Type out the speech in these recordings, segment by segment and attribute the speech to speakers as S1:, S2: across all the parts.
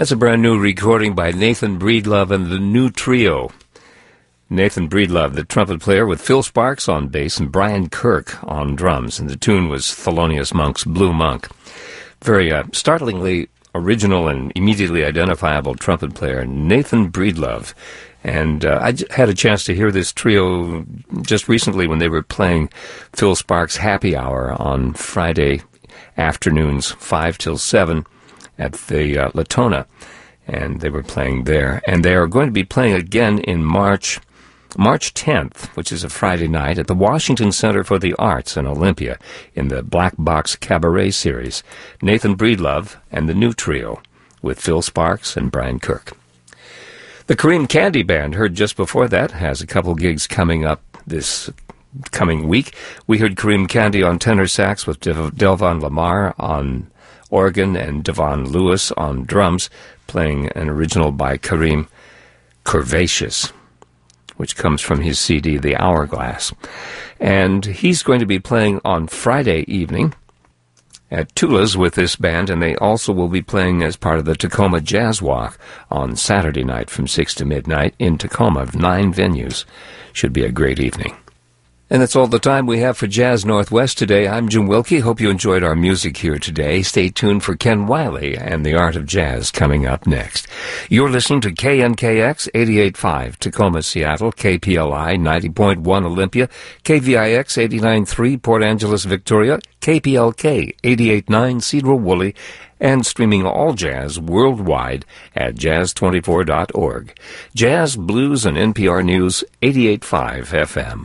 S1: That's a brand new recording by Nathan Breedlove and the New Trio. Nathan Breedlove, the trumpet player, with Phil Sparks on bass and Brian Kirk on drums. And the tune was Thelonious Monk's Blue Monk. Very startlingly original and immediately identifiable trumpet player, Nathan Breedlove. And I had a chance to hear this trio just recently when they were playing Phil Sparks' Happy Hour on Friday afternoons, 5 till 7, at the Latona. And they were playing there. And they are going to be playing again in March 10th, which is a Friday night, at the Washington Center for the Arts in Olympia in the Black Box Cabaret series. Nathan Breedlove and the New Trio with Phil Sparks and Brian Kirk. The Kareem Candy Band, heard just before that, has a couple gigs coming up this coming week. We heard Kareem Candy on tenor sax with Delvon Lamar on organ and Devon Lewis on drums, playing an original by Kareem, Curvaceous, which comes from his CD, The Hourglass. And he's going to be playing on Friday evening at Tula's with this band, and they also will be playing as part of the Tacoma Jazz Walk on Saturday night from 6 to midnight in Tacoma. 9 venues. Should be a great evening. And that's all the time we have for Jazz Northwest today. I'm Jim Wilkie. Hope you enjoyed our music here today. Stay tuned for Ken Wiley and the Art of Jazz coming up next. You're listening to KNKX 88.5 Tacoma, Seattle, KPLI 90.1 Olympia, KVIX 89.3 Port Angeles, Victoria, KPLK 88.9 Cedar-Woolley, and streaming all jazz worldwide at jazz24.org. Jazz, blues, and NPR News 88.5 FM.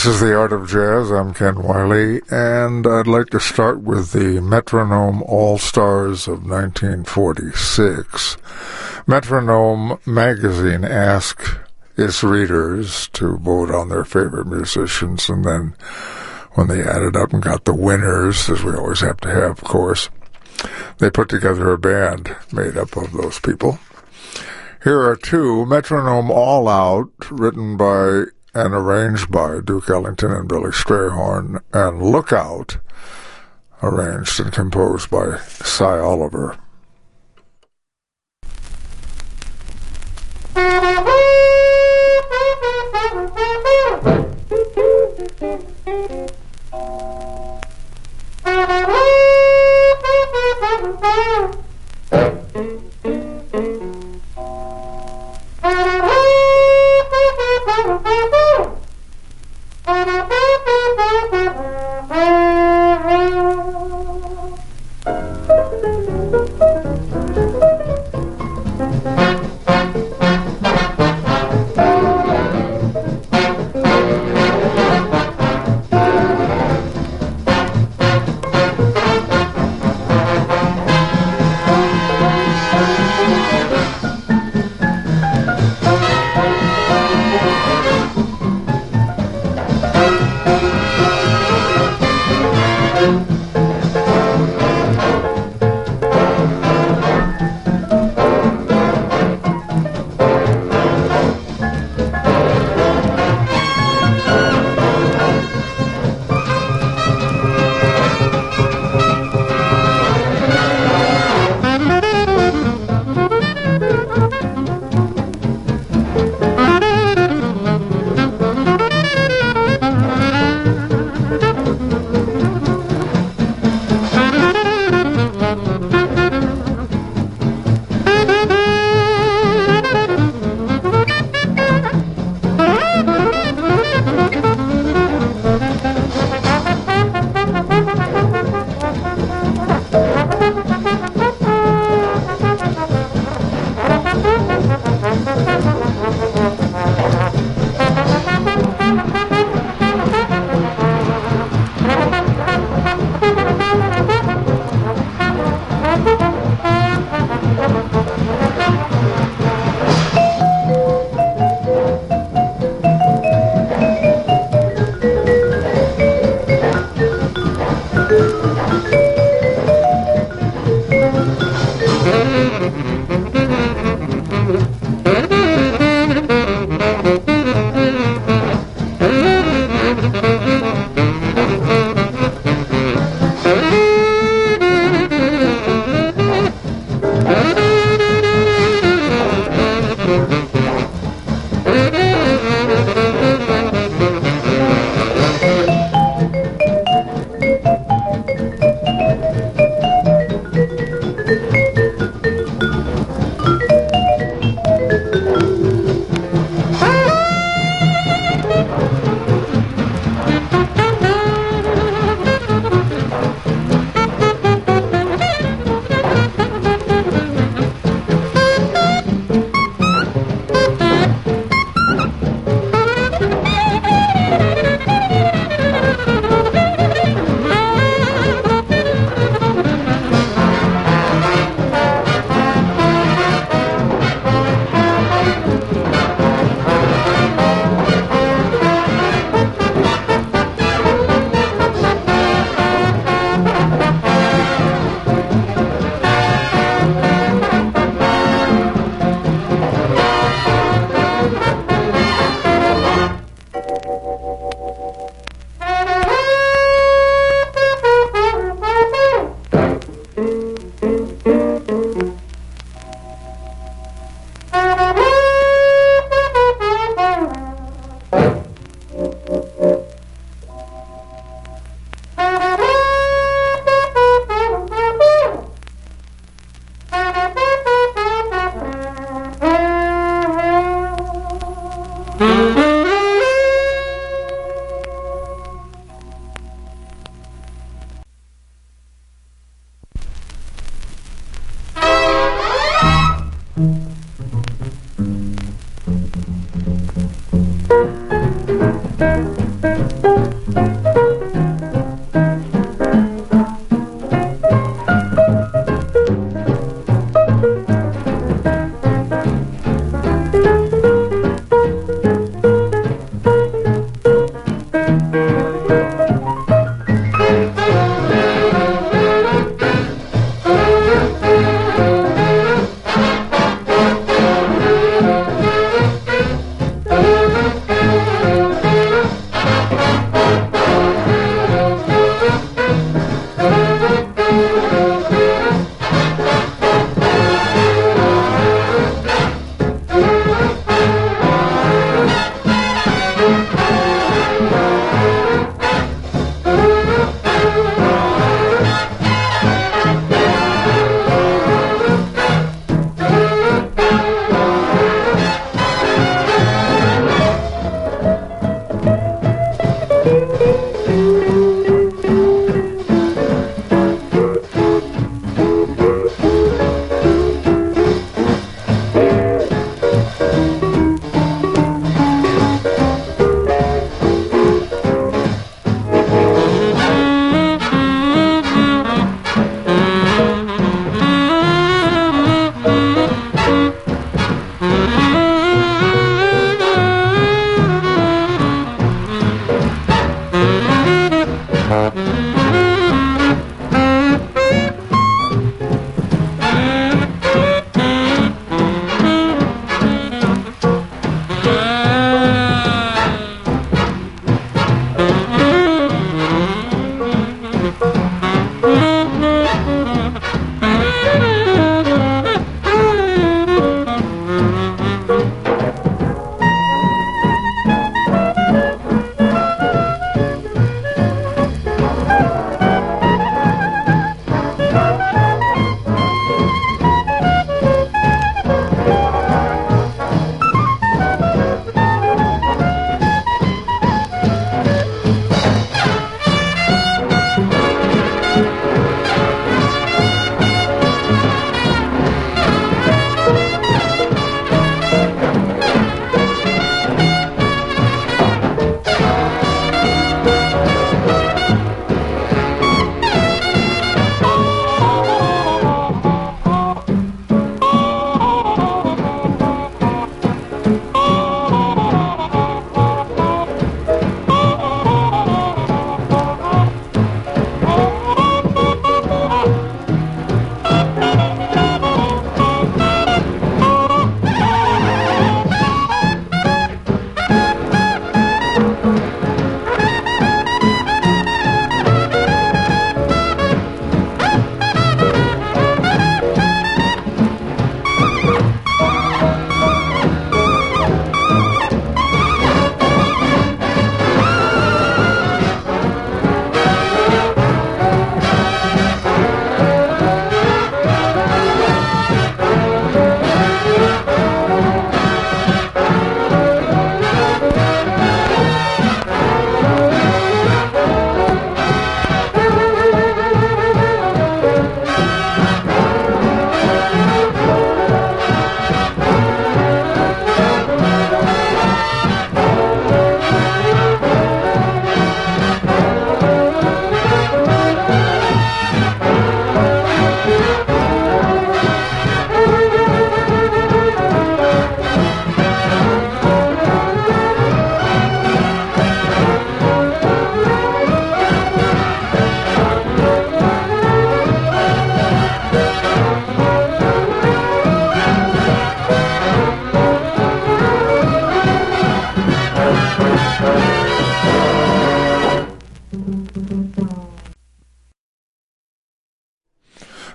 S2: This is The Art of Jazz. I'm Ken Wiley, and I'd like to start with the Metronome All-Stars of 1946. Metronome magazine asked its readers to vote on their favorite musicians, and then when they added up and got the winners, as we always have to have, of course, they put together a band made up of those people. Here are two: Metronome All Out, written by and arranged by Duke Ellington and Billy Strayhorn, and Lookout, arranged and composed by Cy Oliver.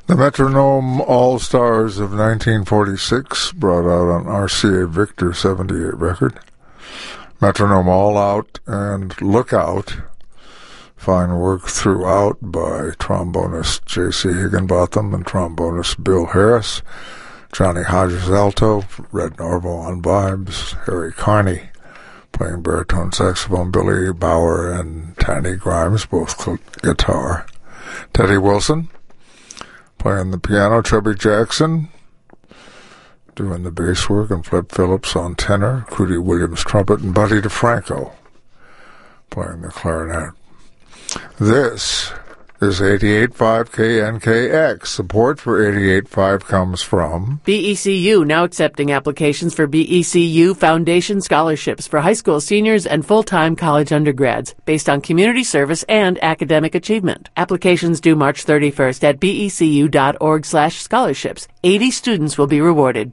S2: The Metronome All-Stars of 1946, brought out on RCA Victor 78 record. Metronome All Out and Look Out. Fine work throughout by trombonist J.C. Higginbotham and trombonist Bill Harris. Johnny Hodges alto, Red Norvo on vibes, Harry Carney playing baritone saxophone, Billy Bauer and Tiny Grimes, both guitar. Teddy Wilson playing the piano, Chubby Jackson doing the bass work, and Flip Phillips on tenor, Crudy Williams trumpet, and Buddy DeFranco playing the clarinet. This is 88.5 KNKX. Support for 88.5 comes from
S3: BECU, now accepting applications for BECU Foundation scholarships for high school seniors and full-time college undergrads based on community service and academic achievement. Applications due March 31st at becu.org/scholarships. 80 students will be rewarded.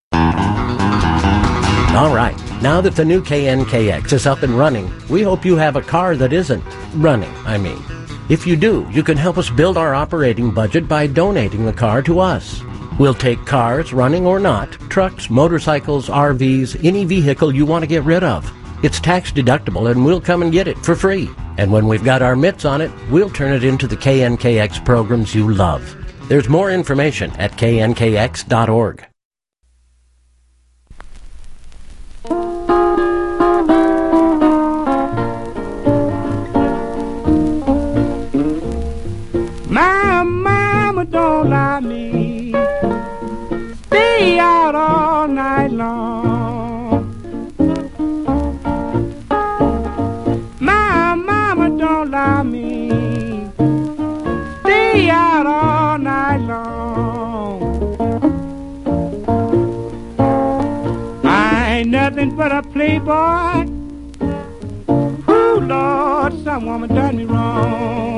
S4: All right, now that the new KNKX is up and running, we hope you have a car that isn't running, If you do, you can help us build our operating budget by donating the car to us. We'll take cars, running or not, trucks, motorcycles, RVs, any vehicle you want to get rid of. It's tax deductible and we'll come and get it for free. And when we've got our mitts on it, we'll turn it into the KNKX programs you love. There's more information at knkx.org.
S5: My mama don't lie me, stay out all night long. My mama don't lie me, stay out all night long. I ain't nothing but a playboy. Ooh, Lord, some woman done me wrong.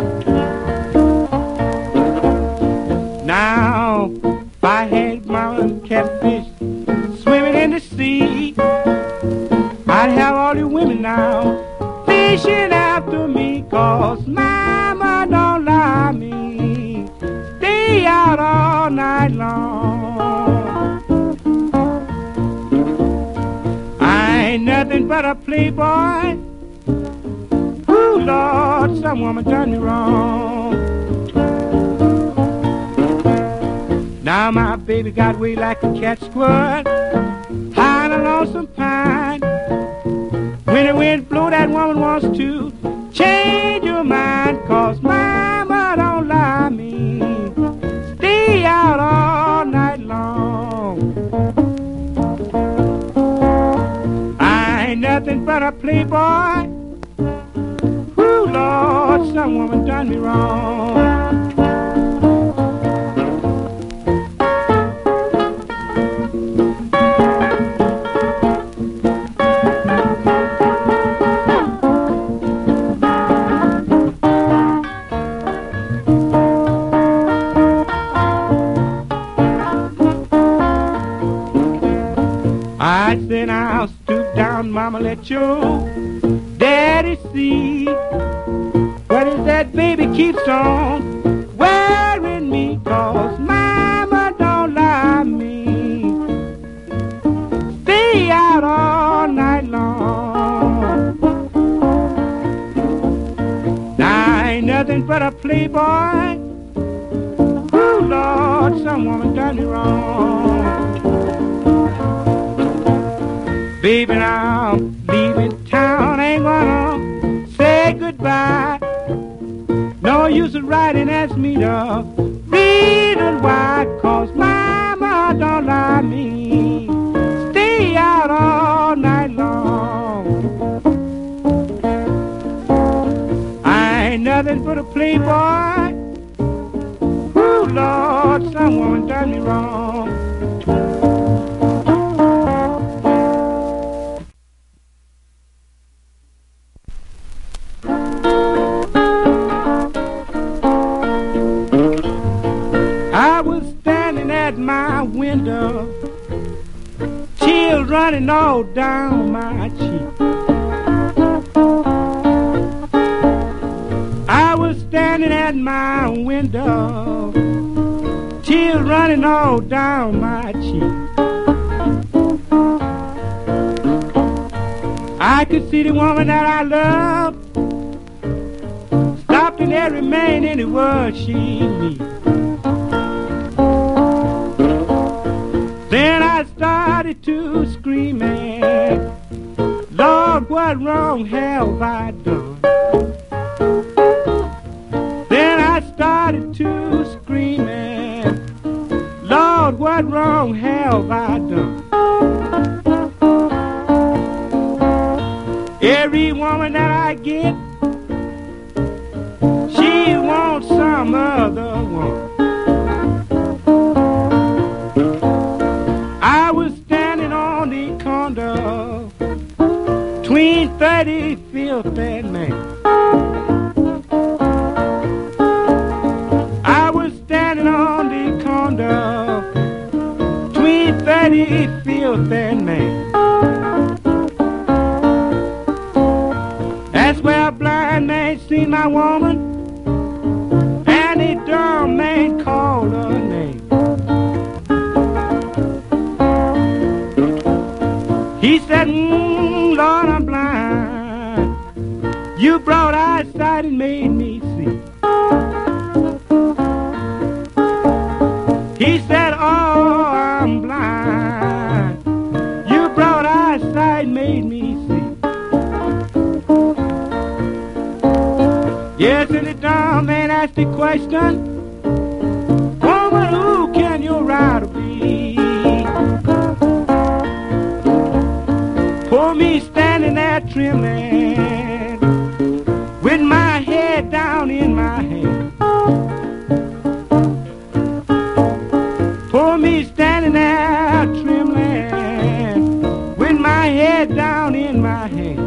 S5: Now, if I had my catfish swimming in the sea, I'd have all the women now fishing after me, 'cause mama don't lie me, stay out all night long. I ain't nothing but a playboy. Ooh, Lord, some woman done me wrong. Now my baby got way like a cat squirrel, high on a lonesome pine. When the wind blow, that woman wants to change your mind, 'cause mama don't lie me, stay out all night long. I ain't nothing but a playboy. Ooh, Lord, some woman done me wrong. I said I'll stoop down, mama, let your daddy see. What is that baby keeps on wearing me, 'cause mama don't lie me, stay out all night long. I ain't nothing but a playboy. Ooh, Lord, some woman done me wrong. Baby, now I'm leaving town, ain't gonna say goodbye. No use of writing, ask me the reason why, 'cause mama don't lie me, stay out all night long. I ain't nothing but a playboy. Ooh, Lord, some woman done me wrong. I was standing at my window, tears running all down my cheek. I was standing at my window, Tears running all down my cheek. I could see the woman that I love stopped in every man in the world she meet. Then I started to scream, Lord, what wrong have I done? Then I started to scream, Lord, what wrong have I done? Every woman that I get, she wants some other one. I was standing on the corner between 35th and Main. I was standing on the corner between 35th and Main. That's where a blind man seen my woman, and the dumb man called her name. He said, Lord, I'm blind. You brought eyesight and made me see. He said, oh, I'm blind. You brought eyesight and made me see. Yes, and the dumb man asked the question, woman, who can your rider be? For me standing there trembling, with my head down in my hand. For me standing there trembling, with my head down in my hand.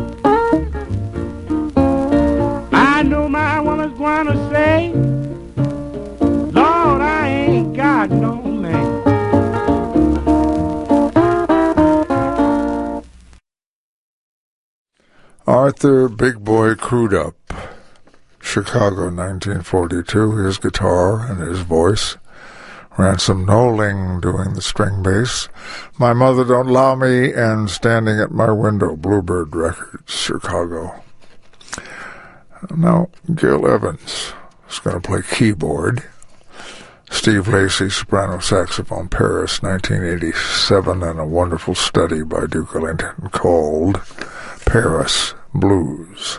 S5: I know my woman's gonna say, Lord, I ain't got no man.
S2: Arthur Big Boy Crudup, Chicago, 1942, his guitar and his voice. Ransom Knowling doing the string bass. My Mother Don't Allow Me, and Standing at My Window, Bluebird Records, Chicago. Now, Gil Evans is going to play keyboard. Steve Lacy, soprano saxophone, Paris, 1987, and a wonderful study by Duke Ellington called Paris Blues.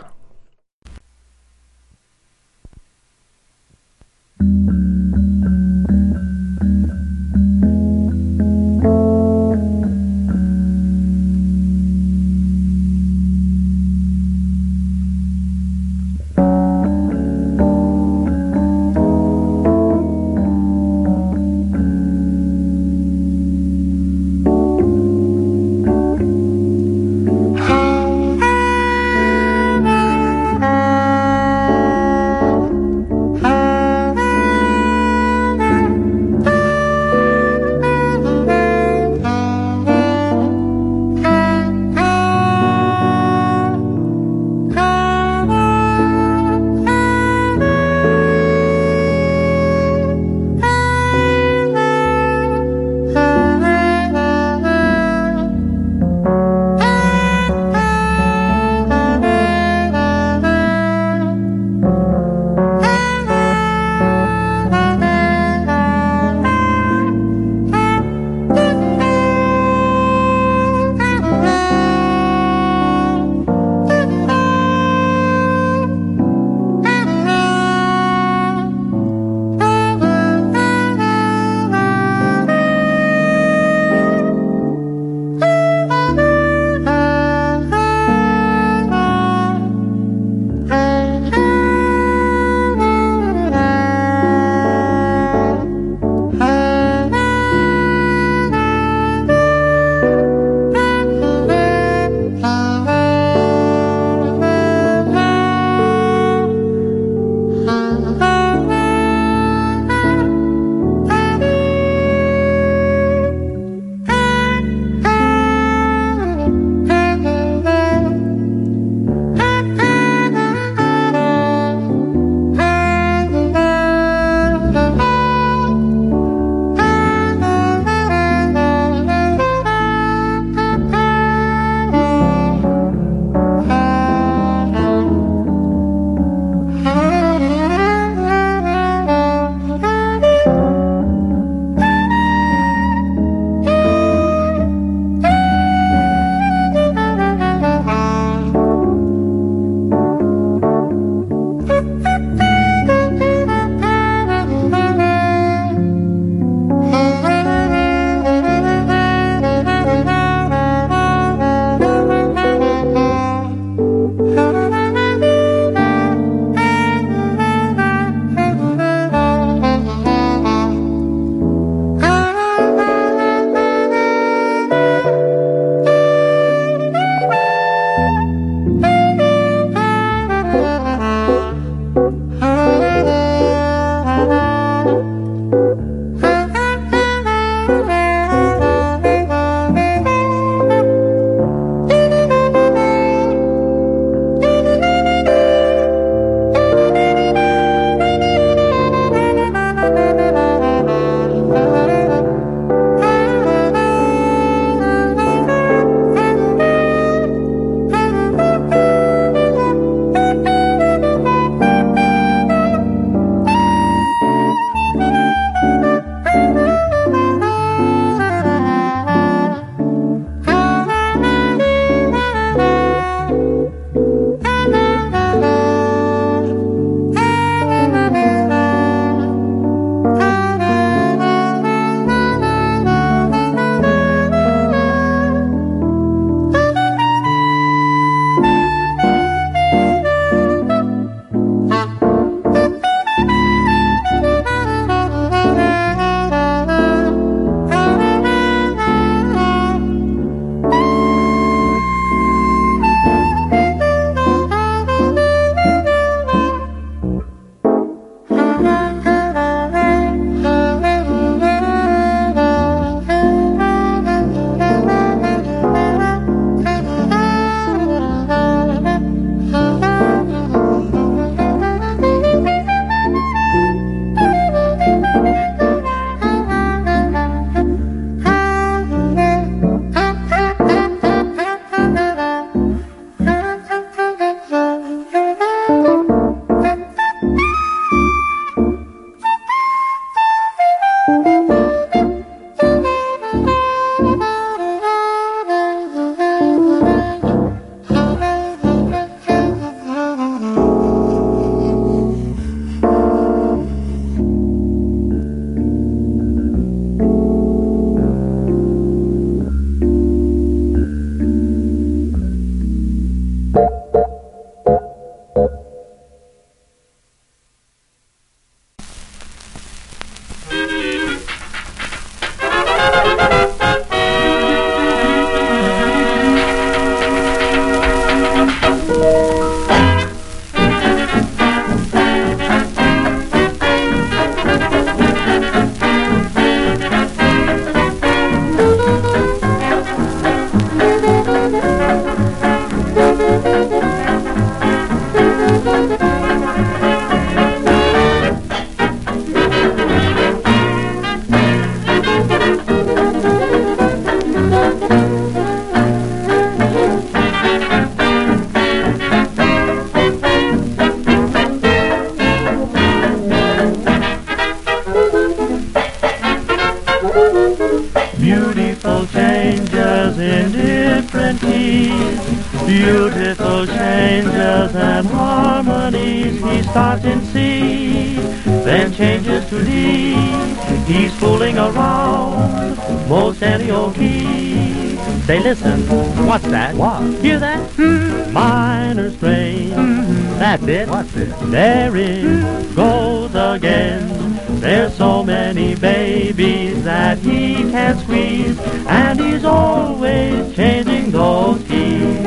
S6: in different keys, beautiful changes and harmonies. He starts in C, then changes to D. He's fooling around most any old key. Say, listen, what's that? What? Hear that? Minor strain. That's it. What's it? There it goes again. There's so many babies that he can't squeeze, and he's always changing those keys.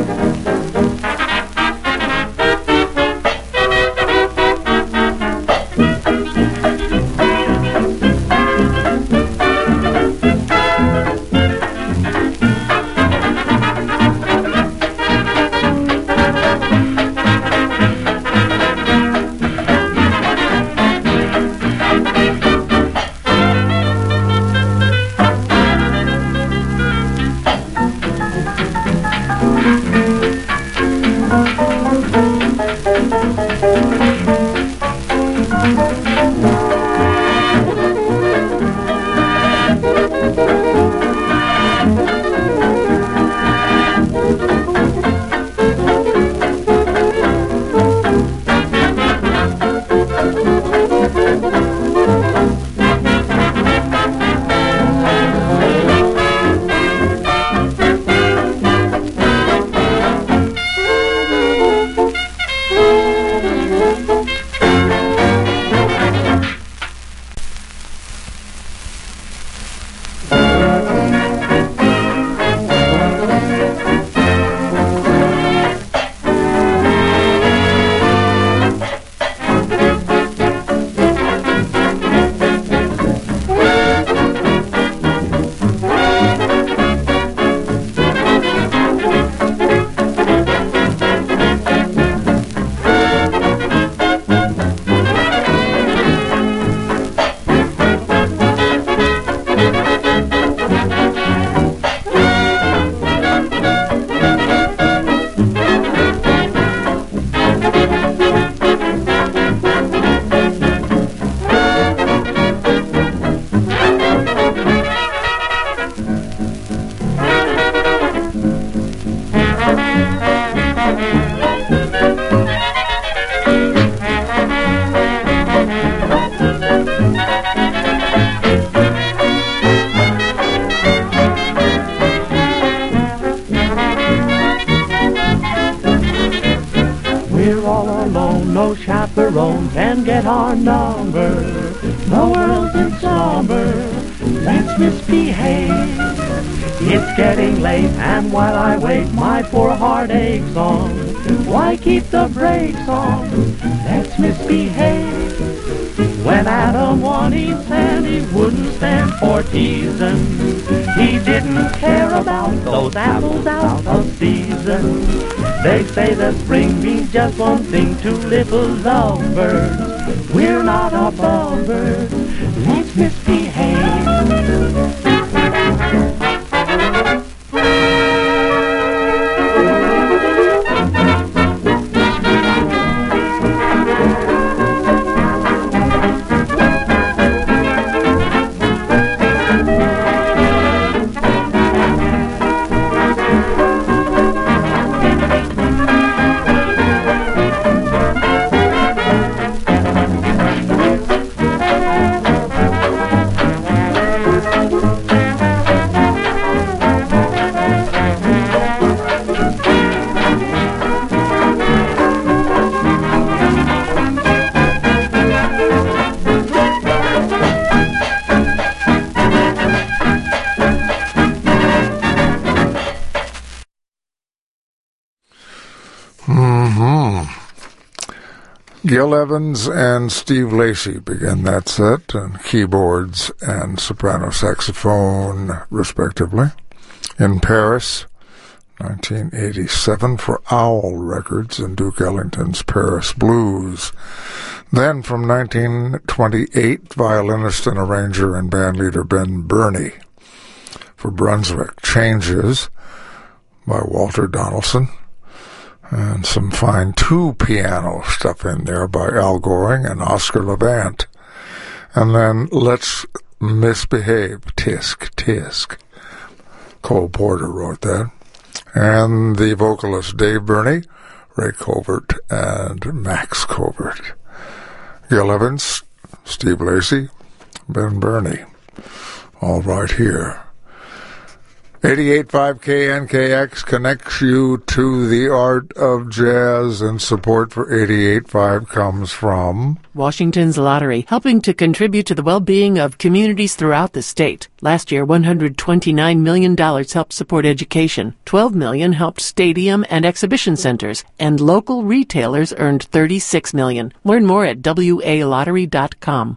S6: chaperone can get our number. The world's in slumber, let's misbehave. It's getting late, and while I wait, my poor heart aches on. Why keep the brakes on? Let's misbehave. When Adam wanted sand, he wouldn't stand for teasing. He didn't care about those apples out of season. They say the spring means just one thing to little lovebirds. We're not above birds. Let's misbehave.
S2: Gil Evans and Steve Lacy began that set, and keyboards and soprano saxophone, respectively. In Paris, 1987, for Owl Records and Duke Ellington's Paris Blues. Then, from 1928, violinist and arranger and bandleader Ben Burney for Brunswick, Changes by Walter Donaldson. And some fine two-piano stuff in there by Al Goring and Oscar Levant. And then Let's Misbehave, Tisk, Tisk, Cole Porter wrote that. And the vocalist Dave Burney, Ray Covert, and Max Covert. Gil Evans, Steve Lacy, Ben Burney. All right here. 88.5 KNKX connects you to the art of jazz, and support for 88.5 comes from
S3: Washington's Lottery, helping to contribute to the well-being of communities throughout the state. Last year, $129 million helped support education, $12 million helped stadium and exhibition centers, and local retailers earned $36 million. Learn more at WALottery.com.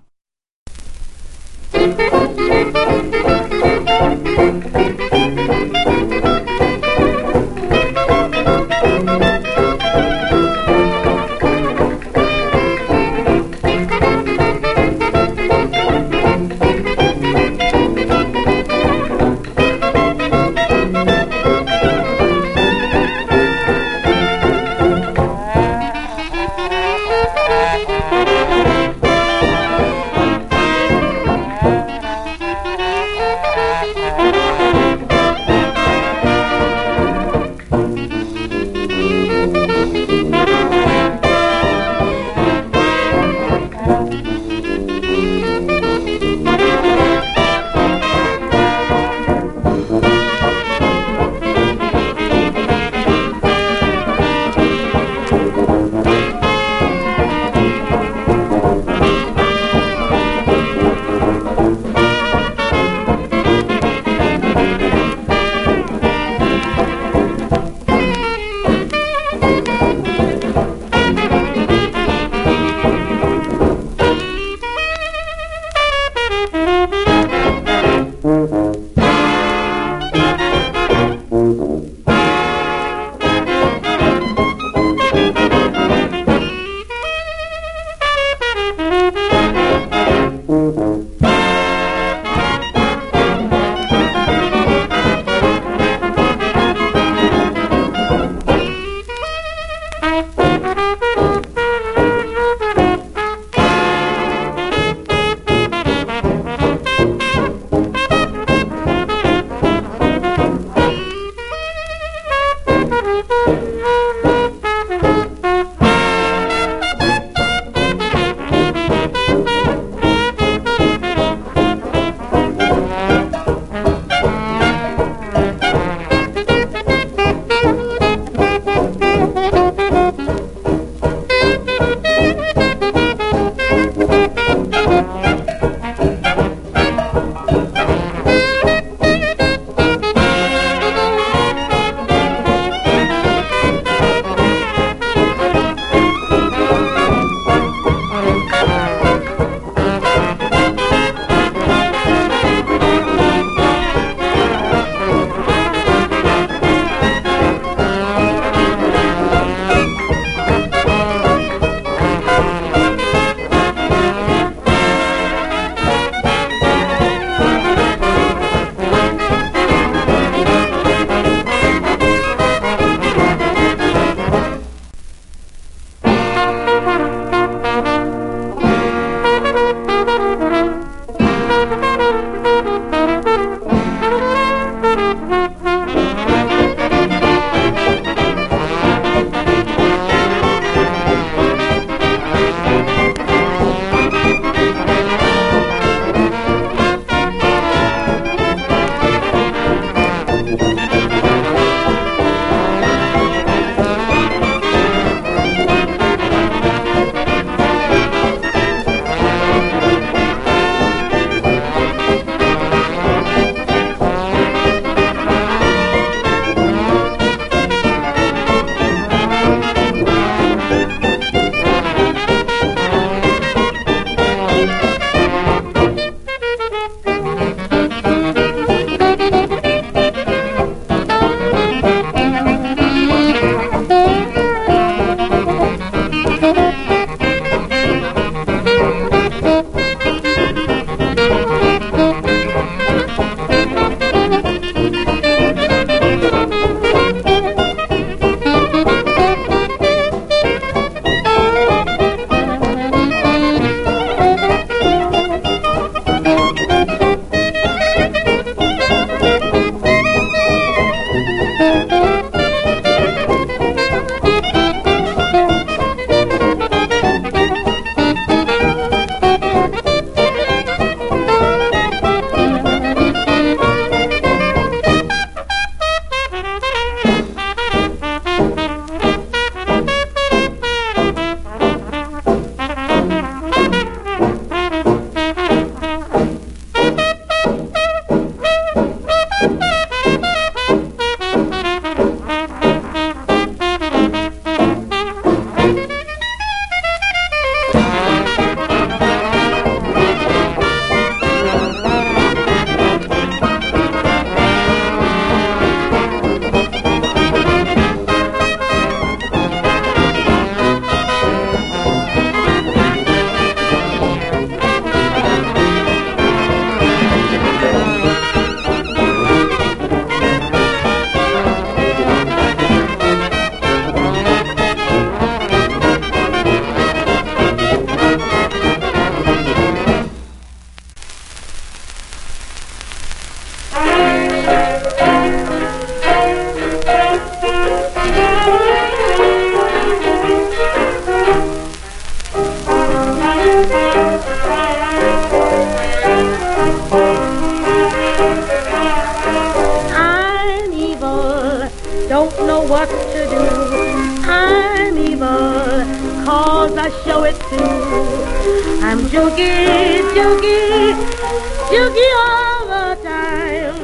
S7: what to do. I'm evil, cause I show it too. I'm jooky, jooky, jooky all the time.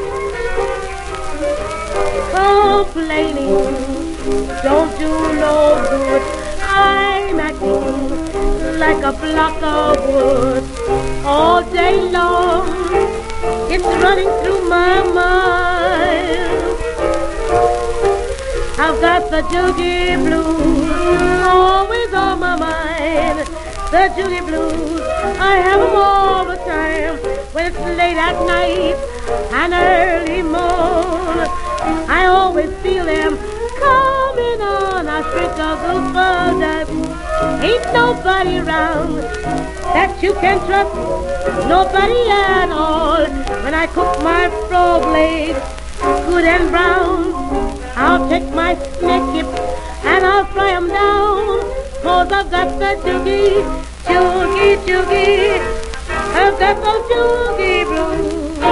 S7: Complaining don't do no good. I'm acting like a block of wood all day long. It's running through my mind. I've got the jooky blues always on my mind. The jooky blues, I have them all the time. When it's late at night and early morn, I always feel them coming on. I think I'll go for that. Ain't nobody around that you can trust, nobody at all. When I cook my frog legs good and brown, I'll take my snake hips and I'll fry 'em down. Cause I've got the jooky, jooky, jooky, I've got the jooky blues.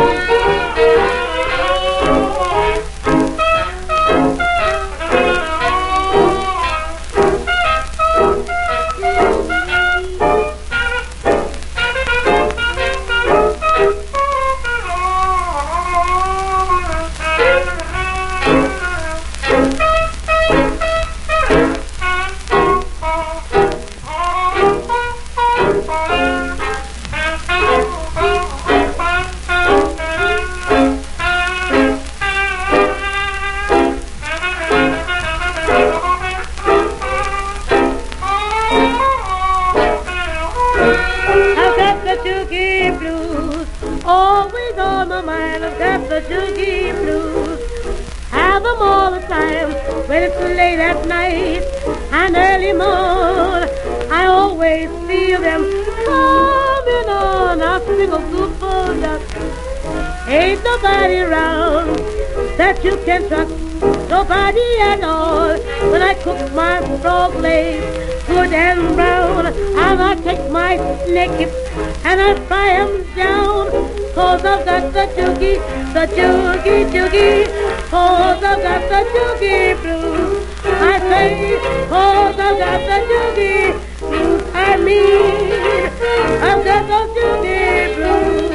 S7: Always on my mind, I've got the jooky blues. Have them all the time when it's late at night and early morn. I always feel them coming on. I sing a good for luck. Ain't nobody around that you can trust, nobody at all. When I cook my frog legs good and brown, and I take my snake hips and I fry 'em down. Cause I've got the jooky, jooky. Cause I've got the jooky blues. I say, cause I've got the jooky blues. I mean, I've got the jooky blues.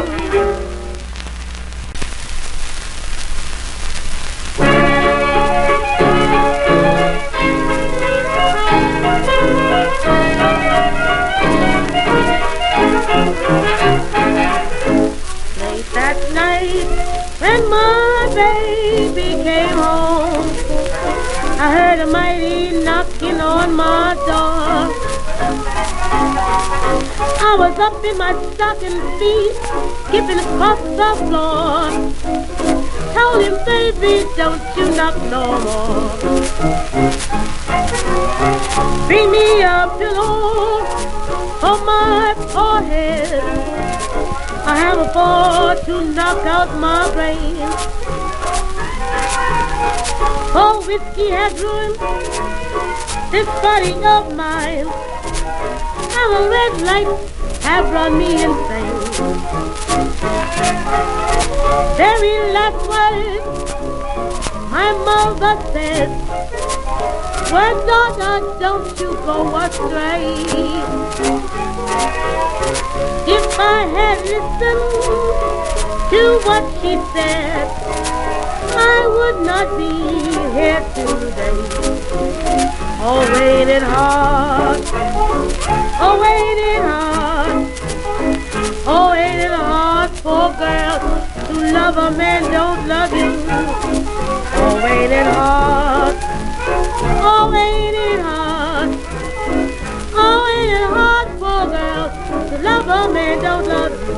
S7: Late that night when my baby came home, I heard a mighty knocking on my door. I was up in my stocking feet, skipping across the floor. Told him, baby, don't you knock no more. Bring me a pillow on my forehead. I have a fall to knock out my brain. Oh, whiskey has ruined this body of mine, and the red lights have run me insane. Very last words my mother said was, daughter, don't you go astray. If I had listened to what she said, I would not be here today. Oh, waiting hard, oh, waiting hard, oh, waiting hard for a girl to love a man don't love you. Oh, waiting hard, oh, waiting hard, oh, waiting hard for a girl to love a man don't love you.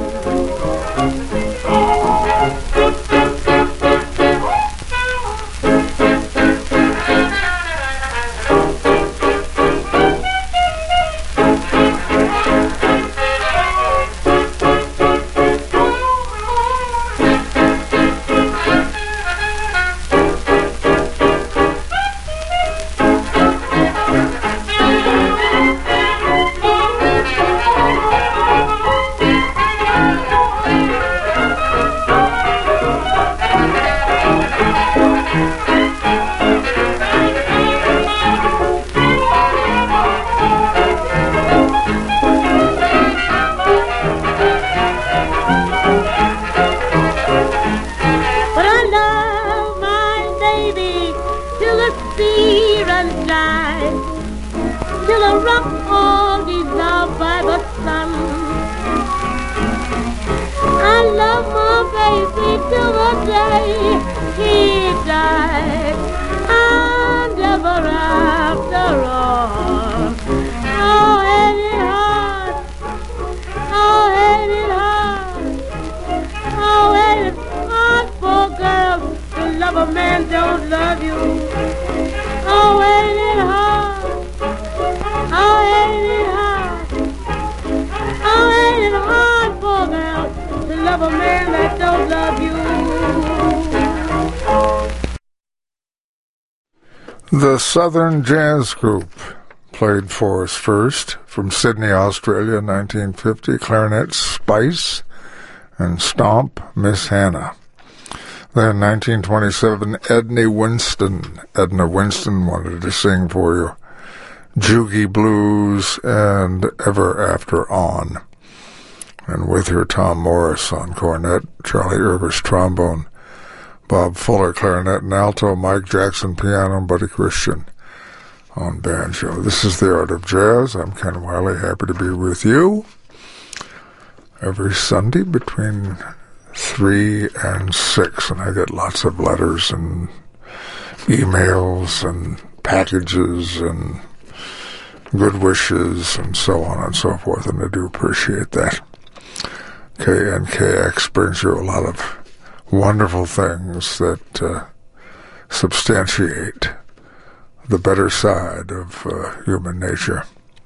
S7: rock all dissolved by the sun. I love my baby till the day he died, and ever after all. Oh, ain't it hard? Oh, ain't it hard? Oh, ain't it hard for girls to love a man don't love you? Oh, ain't it hard? Oh, ain't it hard? Oh, ain't it hard for a girl to love a man that don't love you?
S2: The Southern Jazz Group played for us first from Sydney, Australia, 1950, clarinet Spice and Stomp, Miss Hannah. Then 1927, Edna Winston wanted to sing for you Joogie Blues and Ever After On. And with her, Tom Morris on cornet, Charlie Irvis trombone, Bob Fuller clarinet and alto, Mike Jackson piano, and Buddy Christian on banjo. This is The Art of Jazz. I'm Ken Wiley, happy to be with you every Sunday between 3 and 6, and I get lots of letters and emails and packages and good wishes and so on and so forth, and I do appreciate that. KNKX brings you a lot of wonderful things that substantiate the better side of human nature.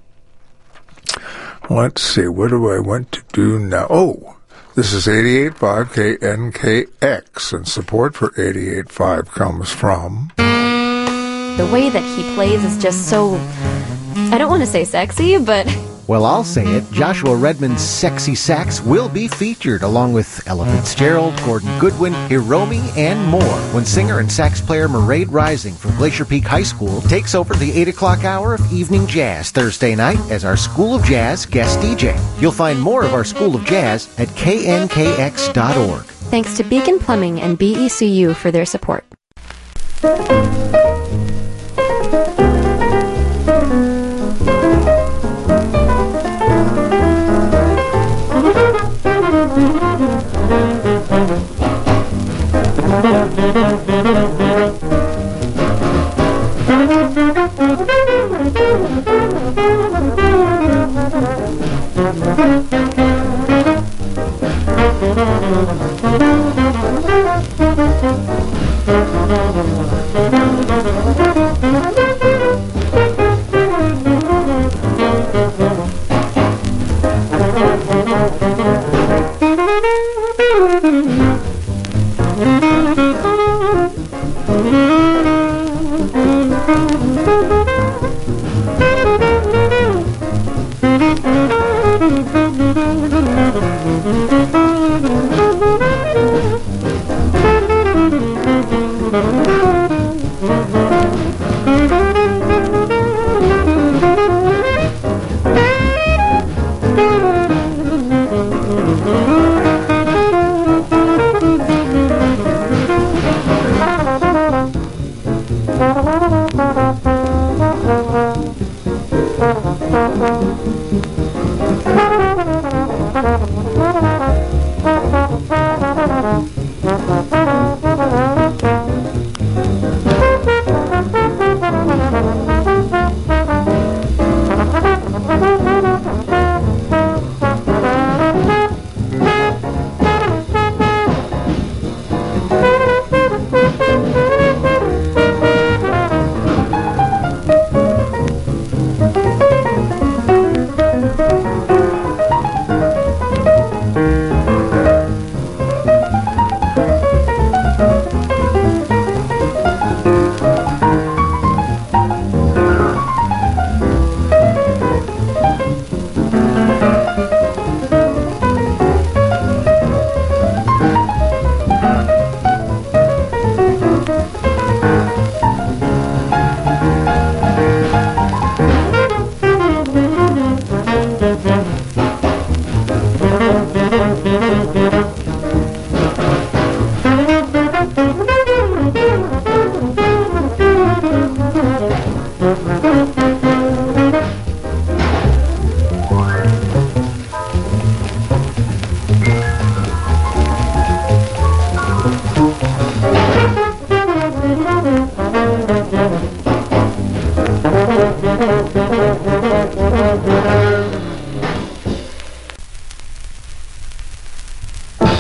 S2: Let's see, what do I want to do now? Oh, this is 88.5 KNKX, and support for 88.5 comes from...
S8: The way that he plays is just so... I don't want to say sexy, but...
S9: Well, I'll say it. Joshua Redman's Sexy Sax will be featured along with Ella Fitzgerald, Gordon Goodwin, Hiromi, and more when singer and sax player Mairead Rising from Glacier Peak High School takes over the 8 o'clock hour of Evening Jazz Thursday night as our School of Jazz guest DJ. You'll find more of our School of Jazz at knkx.org.
S8: Thanks to Beacon Plumbing and BECU for their support.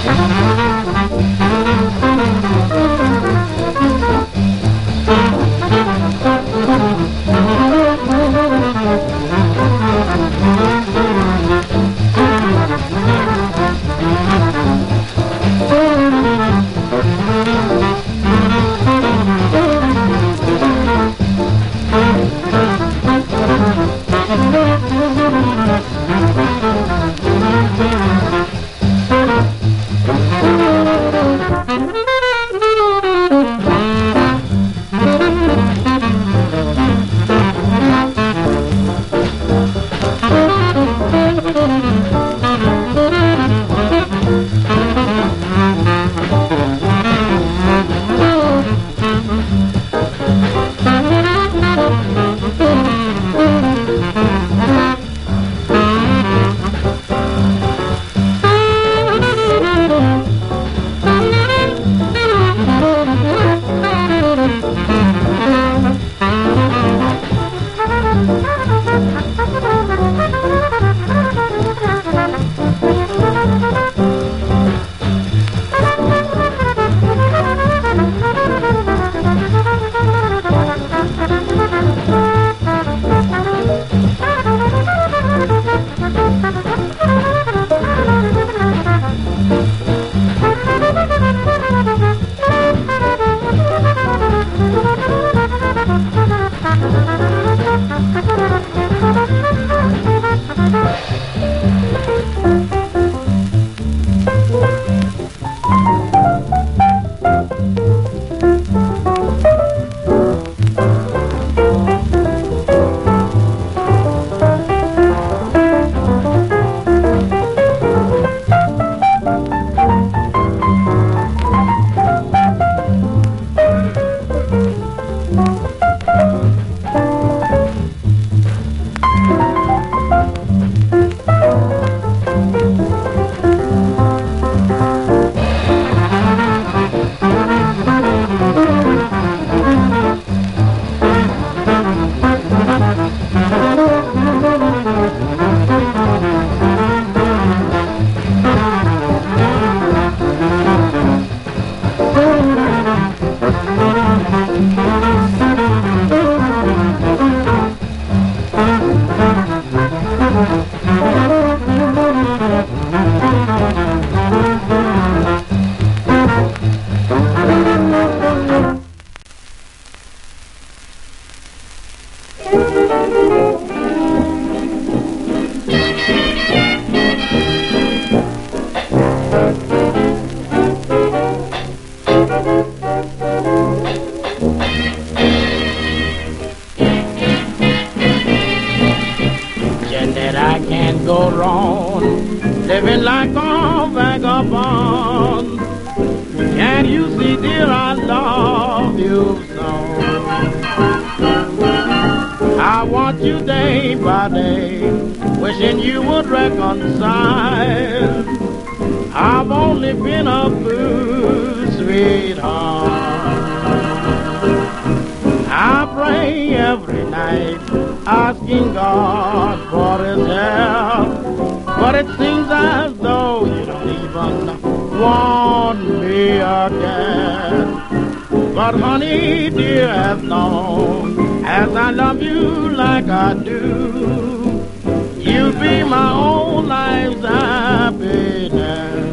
S5: living like a vagabond. Can't you see, dear, I love you so? I want you day by day, wishing you would reconcile. I've only been a fool, sweetheart. I pray every night, asking God for His help, but it seems as though you don't even want me again. But honey, dear, as long as I love you like I do, you'll be my whole life's happiness.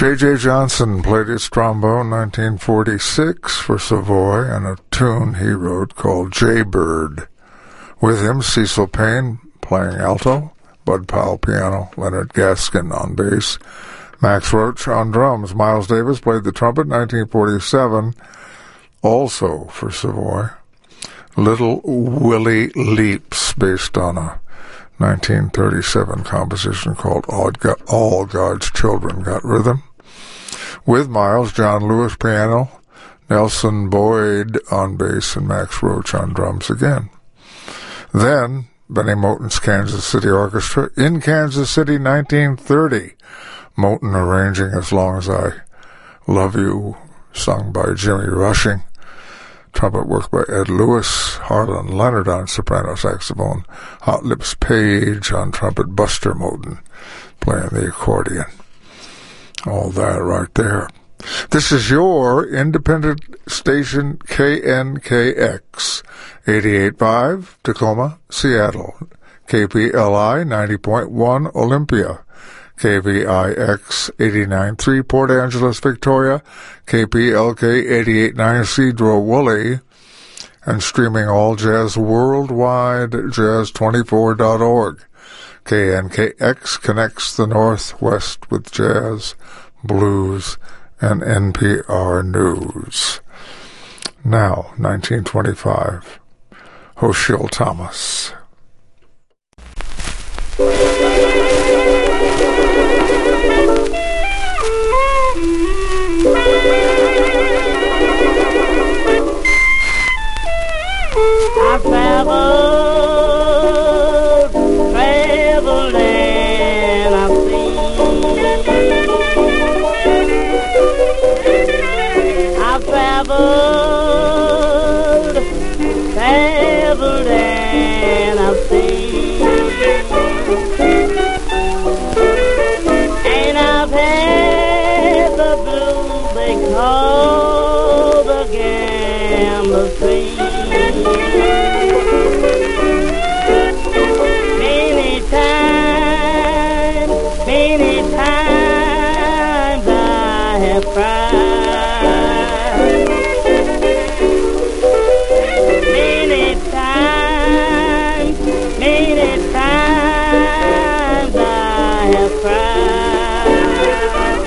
S2: J.J. Johnson played his trombone 1946 for Savoy and a tune he wrote called Jaybird. With him, Cecil Payne playing alto, Bud Powell piano, Leonard Gaskin on bass, Max Roach on drums. Miles Davis played the trumpet 1947, also for Savoy. Little Willie Leaps, based on a 1937 composition called All God's Children Got Rhythm. With Miles, John Lewis piano, Nelson Boyd on bass, and Max Roach on drums again. Then, Benny Moten's Kansas City Orchestra in Kansas City, 1930. Moten arranging As Long as I Love You, sung by Jimmy Rushing. Trumpet work by Ed Lewis, Harlan Leonard on soprano saxophone, Hot Lips Page on trumpet, Buster Moten playing the accordion. All that right there. This is your independent station, KNKX, 88.5, Tacoma, Seattle, KPLI 90.1, Olympia, KVIX 89.3, Port Angeles, Victoria, KPLK 88.9, Cedro Woolley, and streaming all jazz worldwide, jazz24.org. KNKX connects the Northwest with jazz, blues, and NPR News. Now, 1925, Hochschild Thomas.
S7: I've traveled and I've seen. I've traveled and I've seen. And I've had the blues they call the gambler's dream. Many times I have cried. Many times I have cried.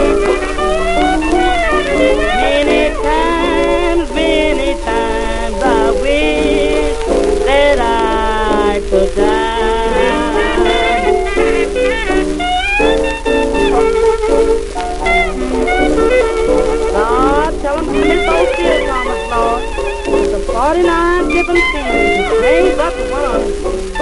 S7: Many times I wish that I could die. Tell him to miss those tears, Thomas, Lord. With the 49 different seasons, raise up to one of them.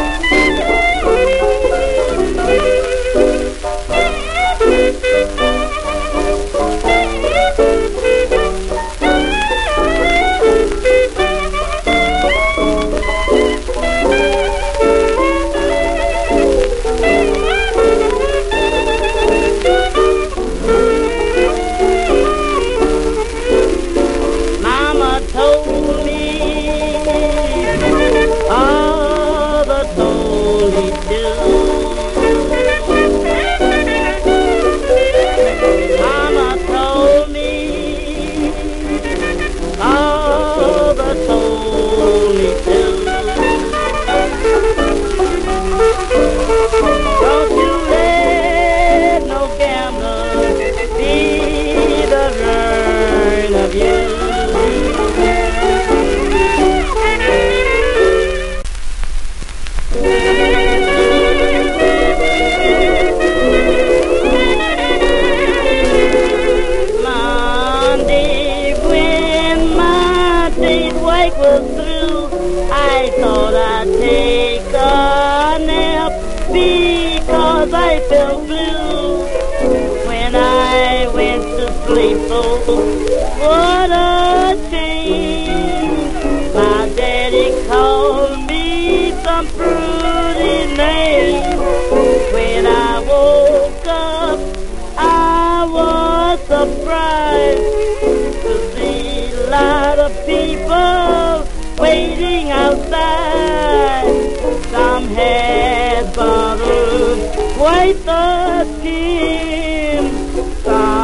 S7: What a change. My daddy called me some pretty name. When I woke up, I was surprised to see a lot of people waiting outside. Some had bottles, white the skin. Some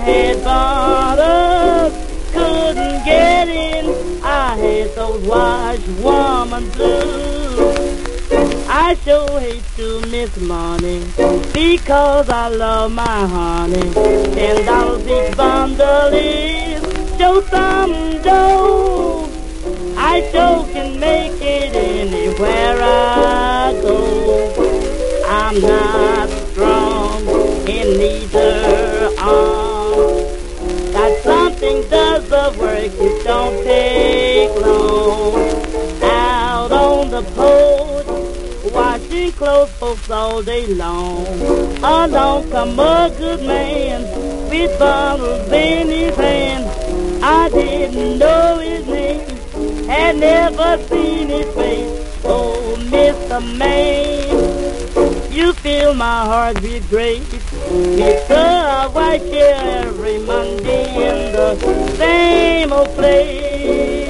S10: had bottles, couldn't get in. I had those washwoman blues. I sure hate to miss money because I love my honey. $10 each bundle is sure some dough. I sure can make it anywhere I go. I'm not strong in neither arm. Got something does the work, it don't take long. Out on the porch, washing clothes folks all day long. Along come a good man with bottles in his hand. I didn't know his name, had never seen his face. Oh, Mr. Man, you fill my heart with grace. It's a white chair every Monday in the same old place.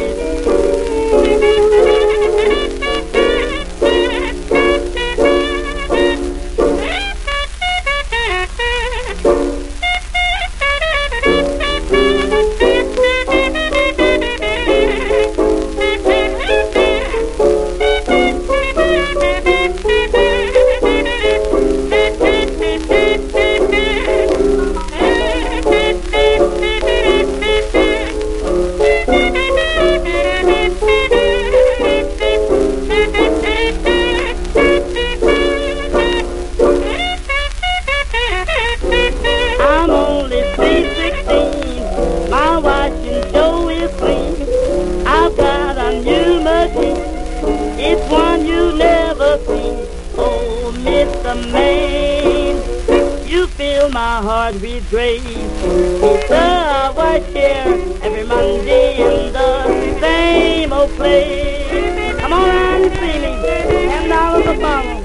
S10: My heart with grace. It's a white chair every Monday in the same old place. Come on around and see me. $10 a bottle.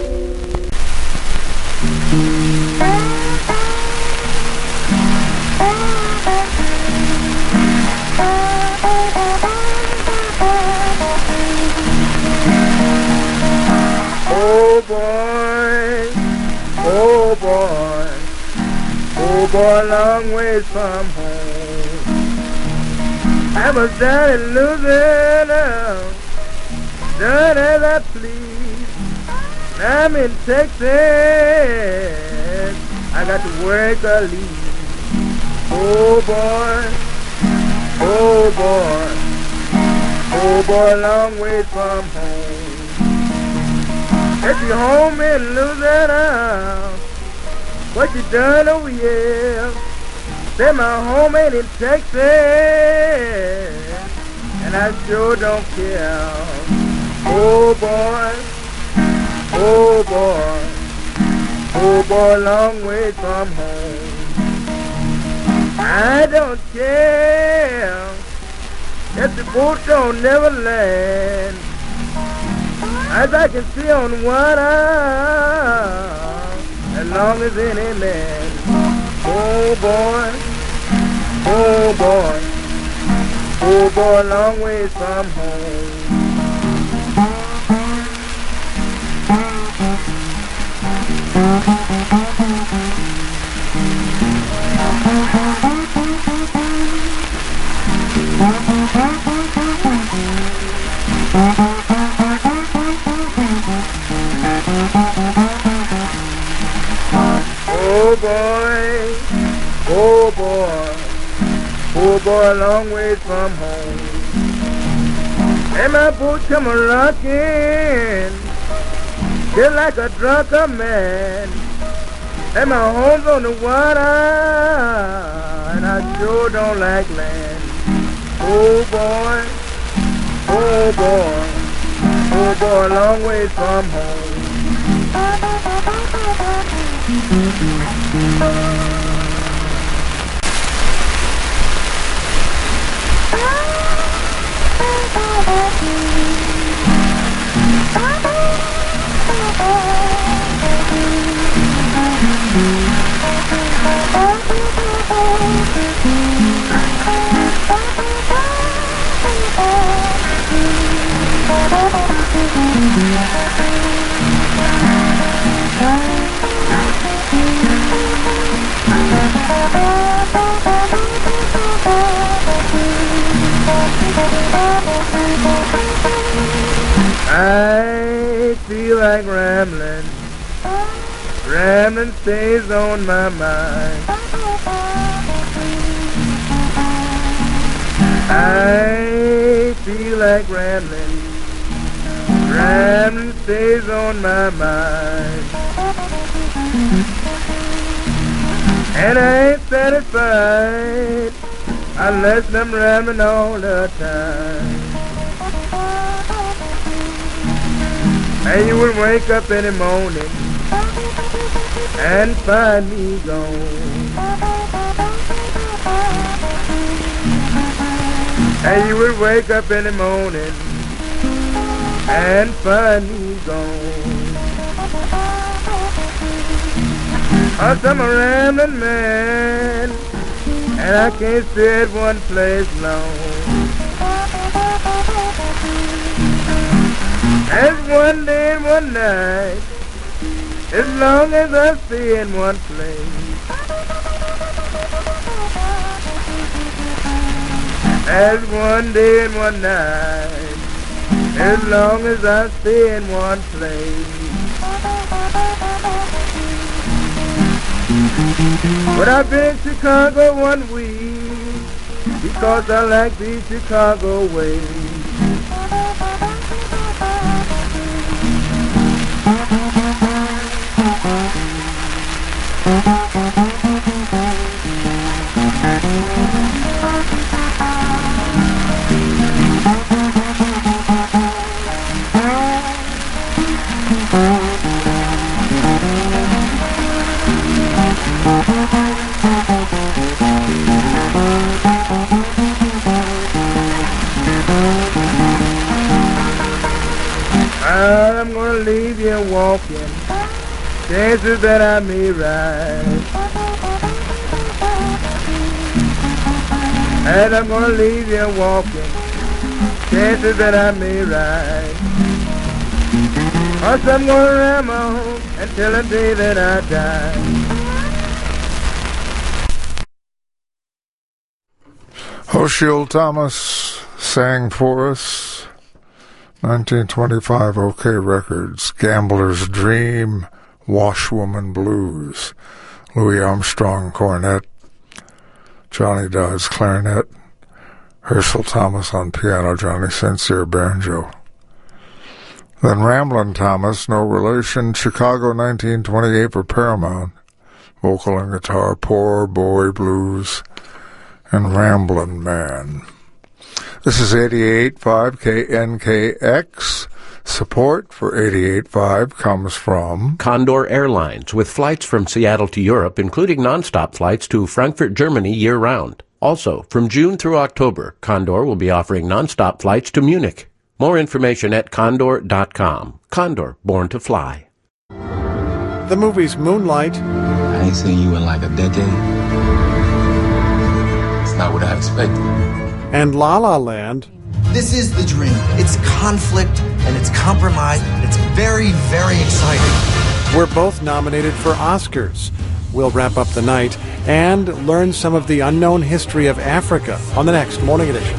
S5: Oh boy, oh boy. Oh boy, a long ways from home. I was down in Louisiana, done as I please. Now I'm in Texas, I got to work or leave. Oh boy, oh boy, oh boy, a long ways from home. If you're home in Louisiana, what you done over here? Say my home ain't in Texas, and I sure don't care. Oh boy, oh boy, oh boy, long way from home. I don't care if the boat don't never land, as I can see on water, as long as any man. Oh boy, oh boy, oh boy, long ways from home. Oh boy, oh boy, oh boy, a long ways from home. And my boat come a-rockin', just like a drunken man. And my home's on the water, and I sure don't like land. Oh boy, oh boy, oh boy, a long ways from home.
S11: feel like rambling. Rambling stays on my mind. I feel like rambling. Rambling stays on my mind. And I ain't satisfied unless I'm rambling all the time. And you will wake up in the morning and find me gone. And you will wake up in the morning and find me gone. 'Cause I'm a rambling man, and I can't stay at one place long. As one day and one night, as long as I stay in one place. As one day and one night, as long as I stay in one place. But I've been in Chicago 1 week because I like the Chicago way. I'm gonna leave you walking, chances that I may ride. And I'm gonna leave you walking, chances that I may ride. 'Cause I'm gonna ram on until the day that I die.
S2: O'Sheill Thomas sang for us. 1925 OK Records, Gambler's Dream, Washwoman Blues, Louis Armstrong cornet, Johnny Dodds clarinet, Herschel Thomas on piano, Johnny St. Cyr banjo. Then Ramblin' Thomas, no relation, Chicago 1928 for Paramount, vocal and guitar, Poor Boy Blues, and Ramblin' Man. This is 88.5 KNKX. Support for 88.5 comes from
S4: Condor Airlines, with flights from Seattle to Europe, including nonstop flights to Frankfurt, Germany, year-round. Also, from June through October, Condor will be offering nonstop flights to Munich. More information at condor.com. Condor, born to fly.
S12: The movie's Moonlight.
S13: I ain't seen you in like a decade. It's not what I expected.
S12: And La La Land.
S14: This is the dream. It's conflict and it's compromise. It's very, very exciting.
S12: We're both nominated for Oscars. We'll wrap up the night and learn some of the unknown history of Africa on the next Morning Edition.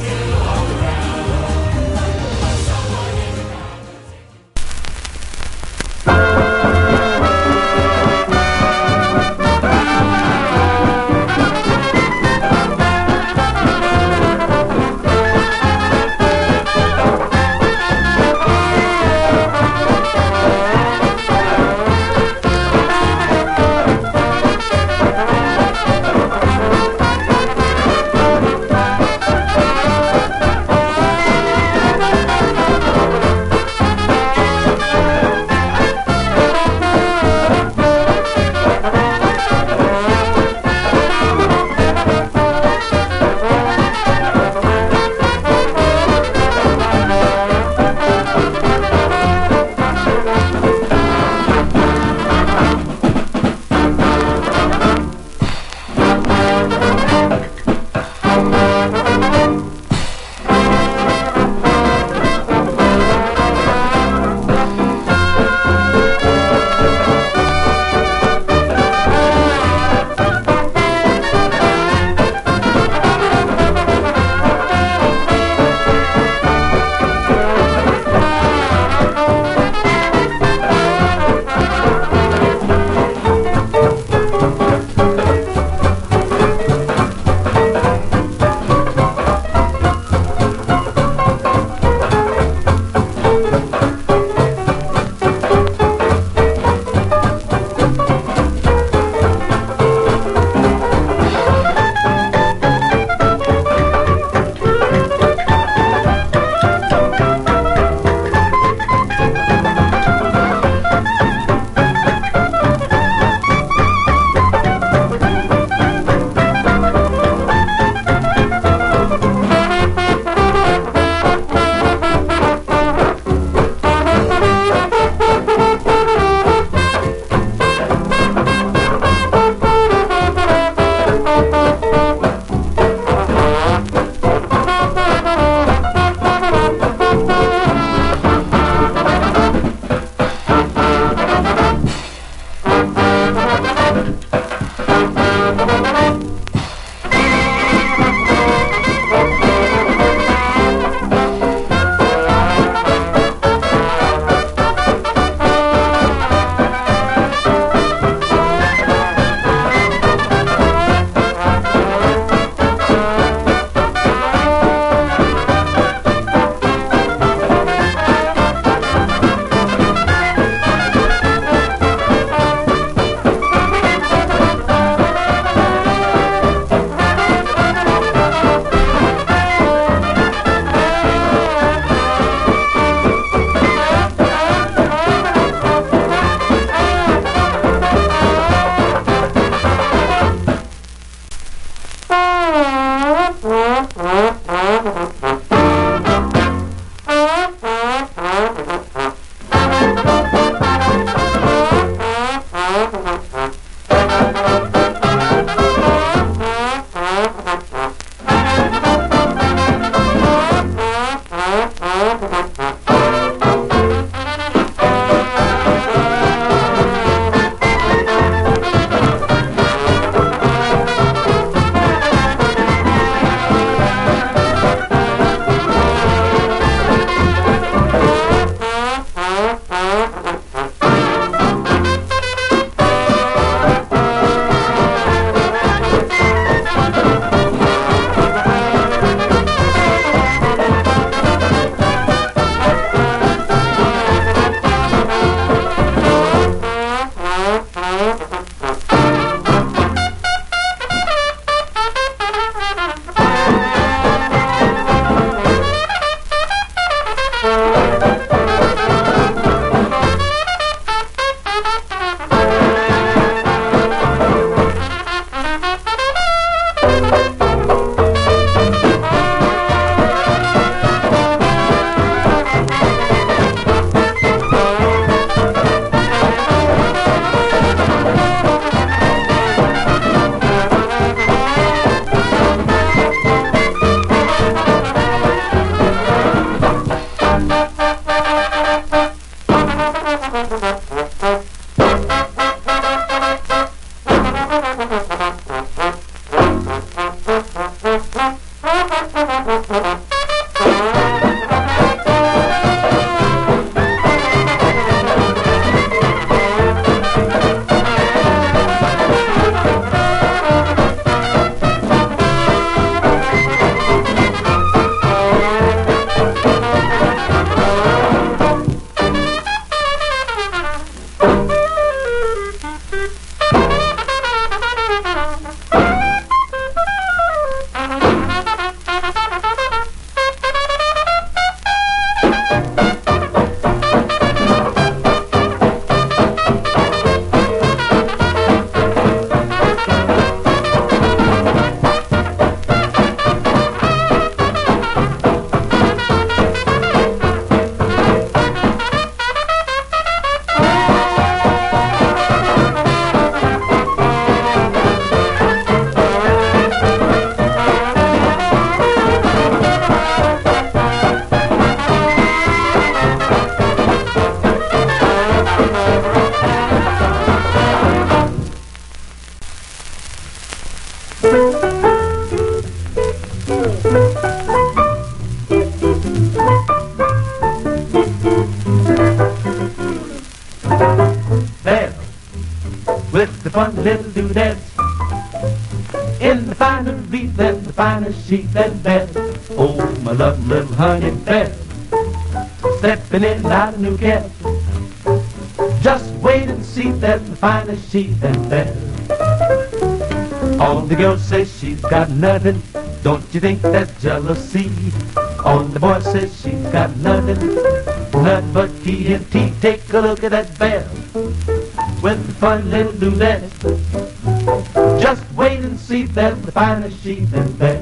S6: Belle, with the fun little doodads, in the finery, then the finest sheep and bed. Oh, my love, little honey bed, stepping in and out a new cab. Just wait and see that the finest sheep and bed. All the girls say she's got nothing. Don't you think that's jealousy? All the boys say she's got nothing, nothing but TNT. Take a look at that belle with the fun little doodads. Just wait and see that the finest sheep and bed.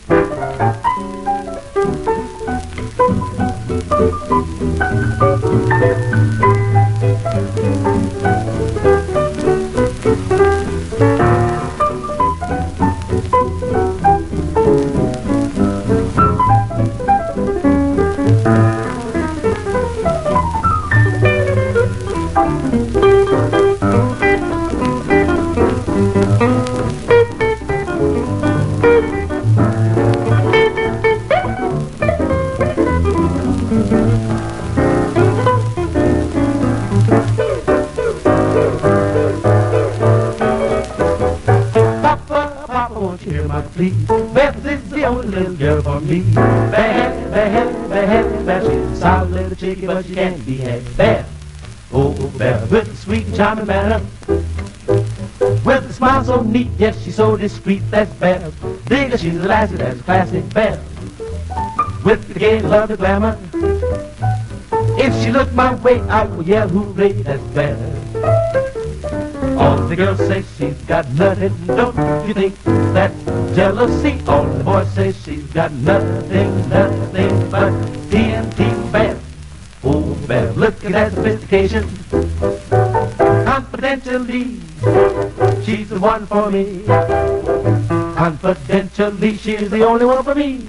S6: Beth is the only little girl for me. Beth, Beth, Beth, Beth, she's a solid little chickie, but she can't be had. Beth, oh Beth, with a sweet and charming manner, with a smile so neat, yes, she's so discreet. That's Beth. Digger, she's a lassie, that's classic Beth, with the gay love, the glamour. If she looked my way, I would yell hooray, that's Beth. All the girls say she's got nothing. Don't you think that's jealousy? All the boys say she's got nothing, nothing but TNT Beth. Oh, Beth, look at that sophistication. Confidentially, she's the one for me. Confidentially, she's the only one for me.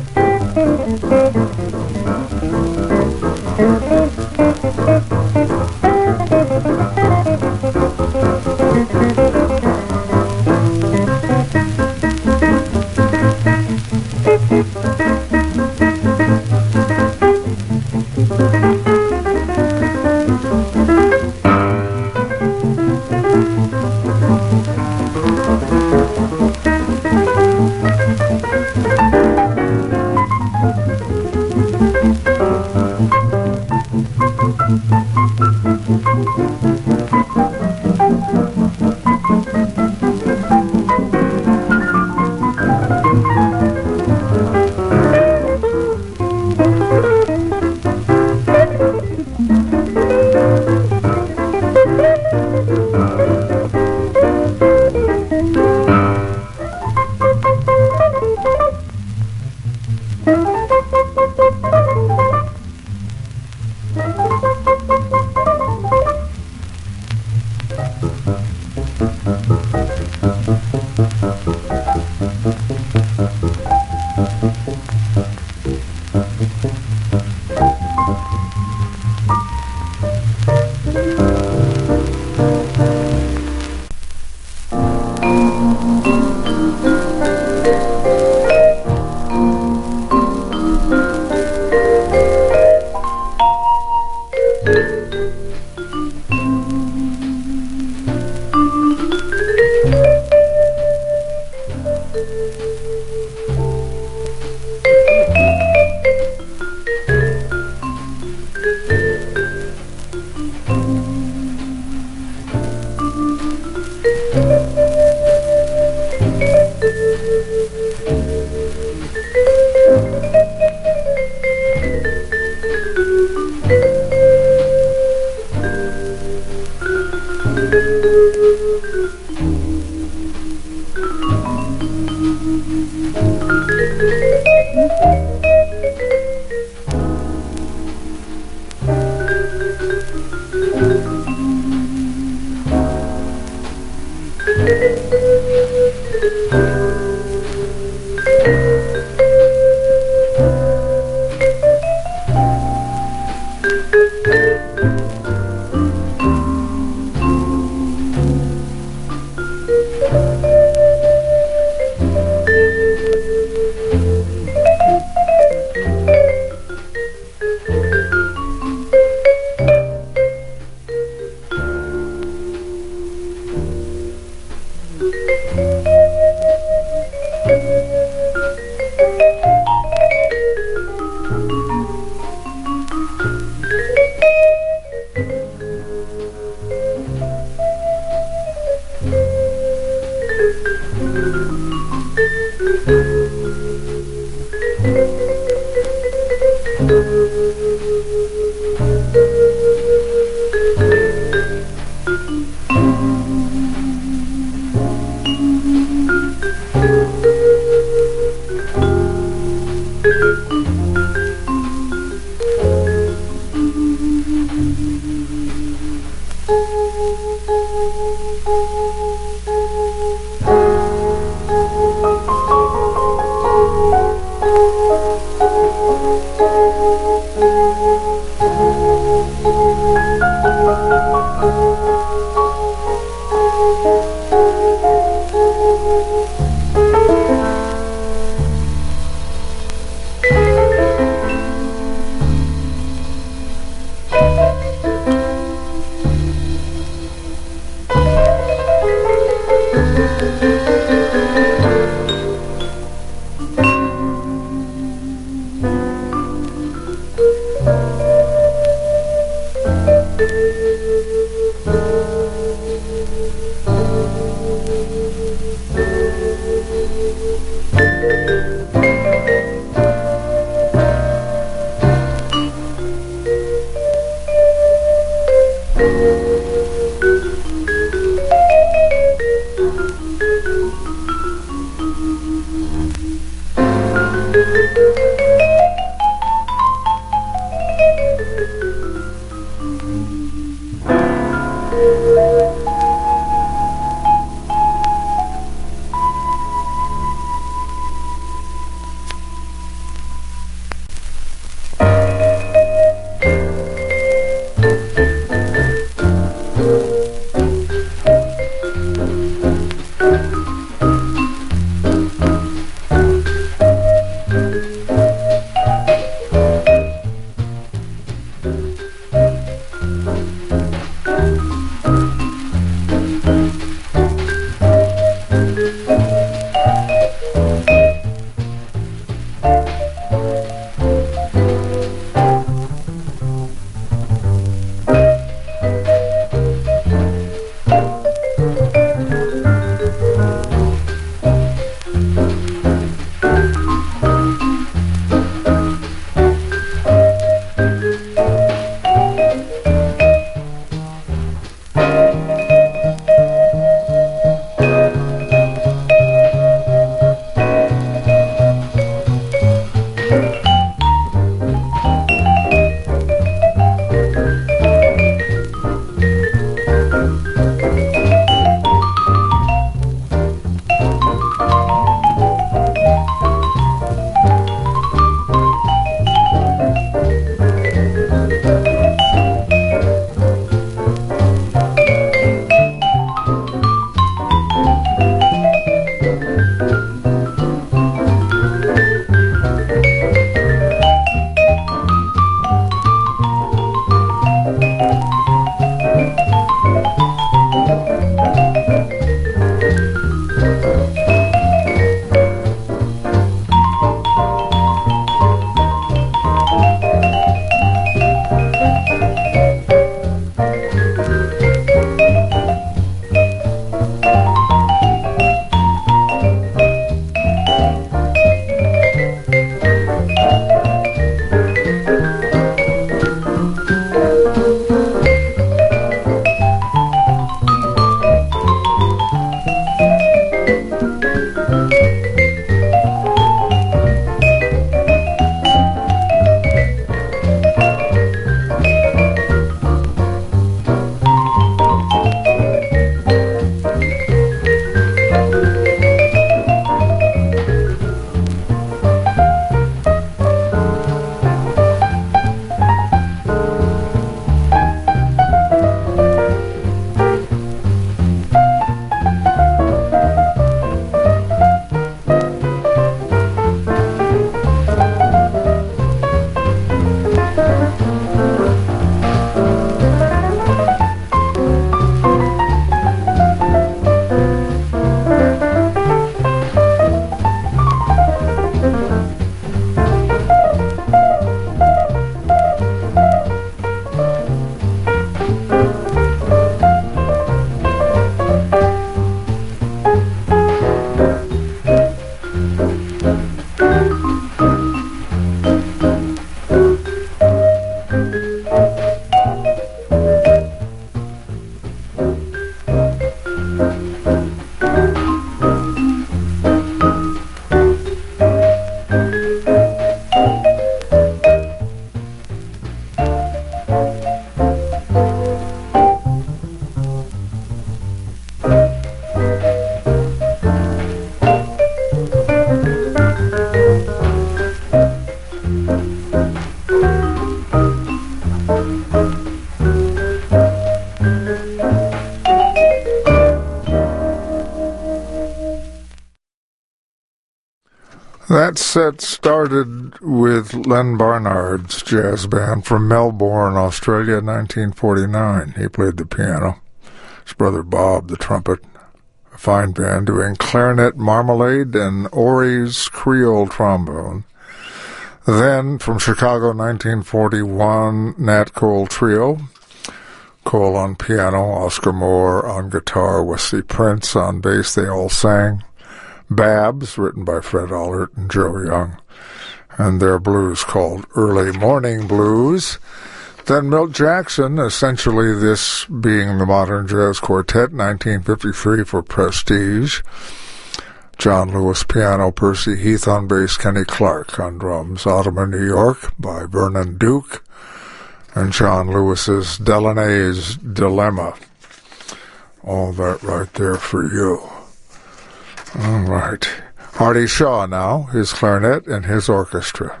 S2: That set started with Len Barnard's jazz band from Melbourne, Australia, 1949. He played the piano. His brother Bob, the trumpet. A fine band doing clarinet, marmalade, and Ori's Creole trombone. Then, from Chicago, 1941, Nat Cole Trio. Cole on piano, Oscar Moore on guitar, Wesley Prince on bass. They all sang. Babs, written by Fred Allert and Joe Young, and their blues called Early Morning Blues. Then Milt Jackson, essentially this being the Modern Jazz Quartet, 1953 for Prestige. John Lewis piano, Percy Heath on bass, Kenny Clark on drums. Autumn in New York by Vernon Duke, and John Lewis's Delaney's Dilemma. All that right there for you. All right. Artie Shaw now, his clarinet and his orchestra.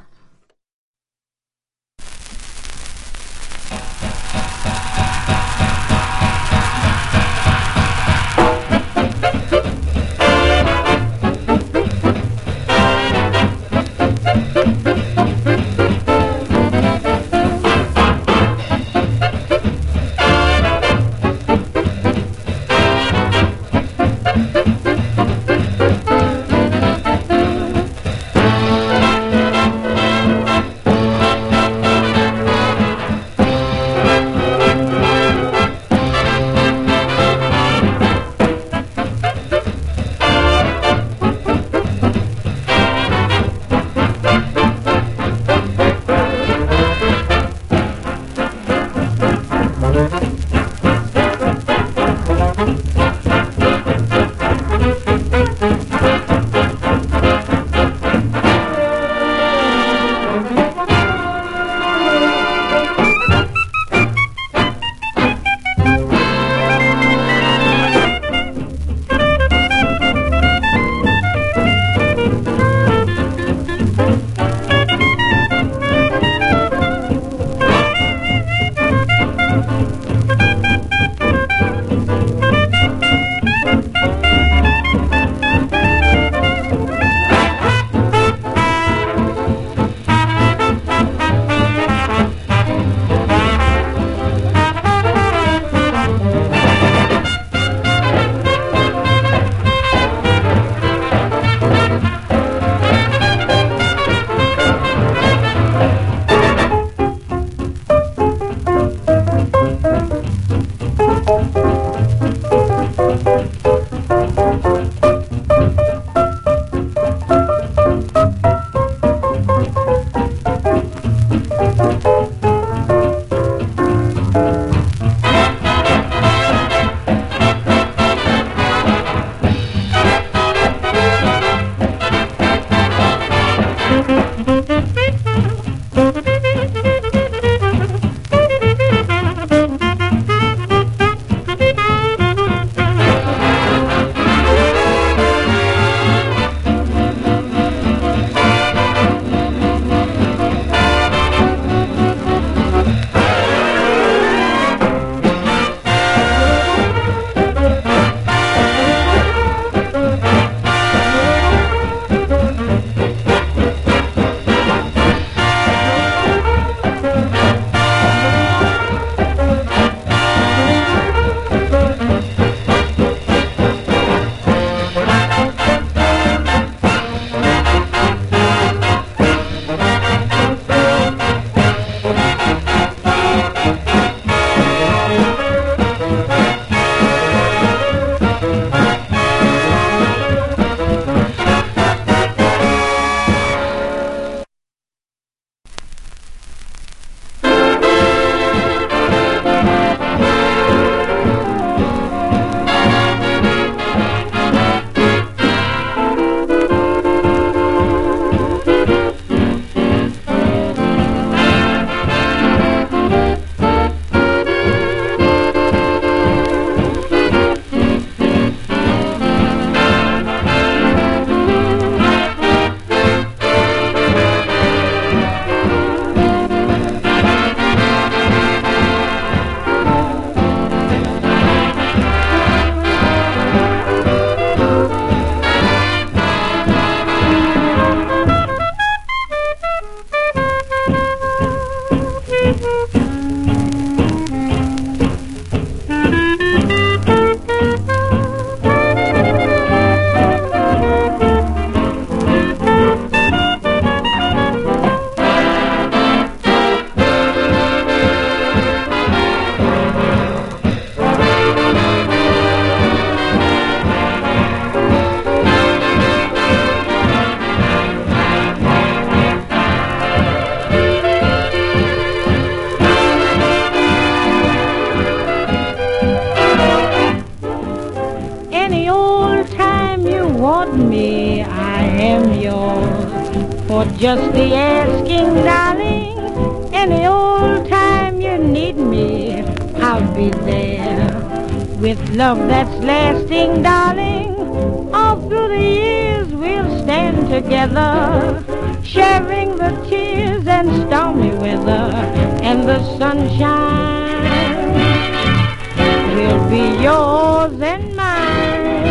S7: yours for just the asking, darling. Any old time you need me, I'll be there. With love that's lasting, darling, all through the years we'll stand together, sharing the tears and stormy weather and the sunshine will be yours and mine.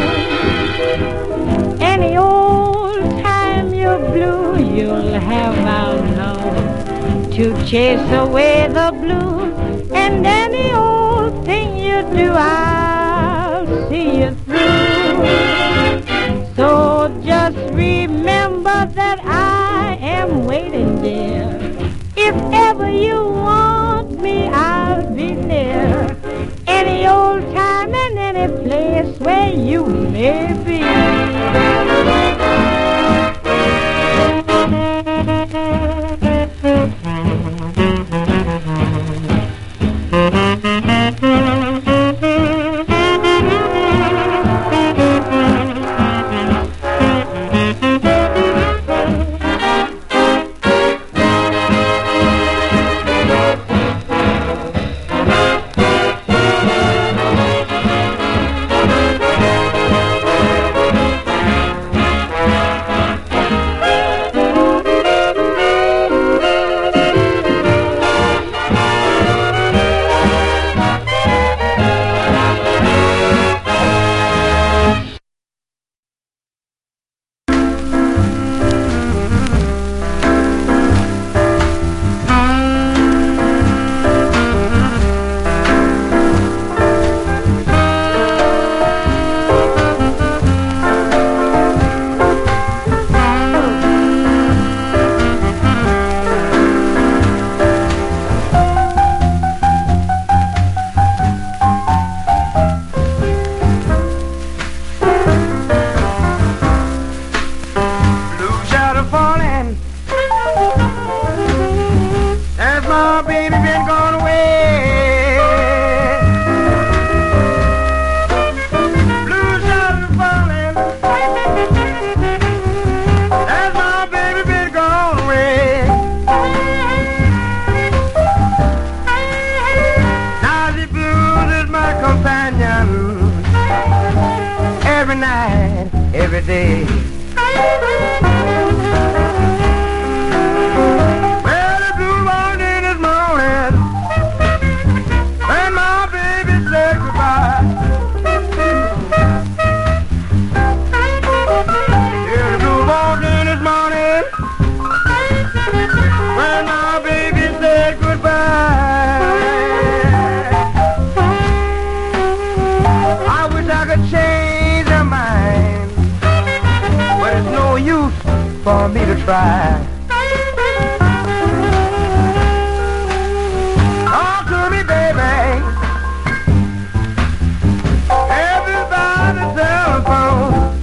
S7: Any old time you're blue, you'll have our love to chase away the blues. And any old thing you do, I'll see you through. So just remember that I am waiting, dear. If ever you want me, I'll be near. Any old time and any place where you may be.
S11: For me to try. Talk to me, baby. Everybody telephone.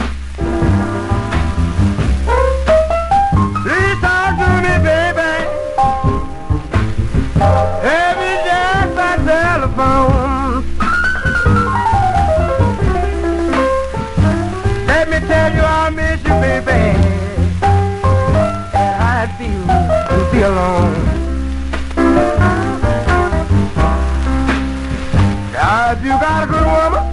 S11: Please talk to me, baby. Every day by telephone. Let me tell you I miss you, baby. Alone. If you got a good woman,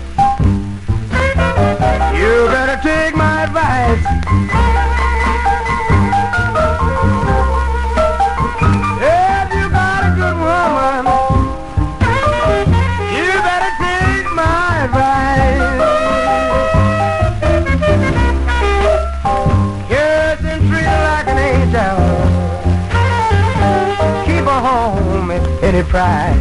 S11: you better take my advice. If you got a good woman, you better take my advice. Yes, and treat her like an angel. Home at any price.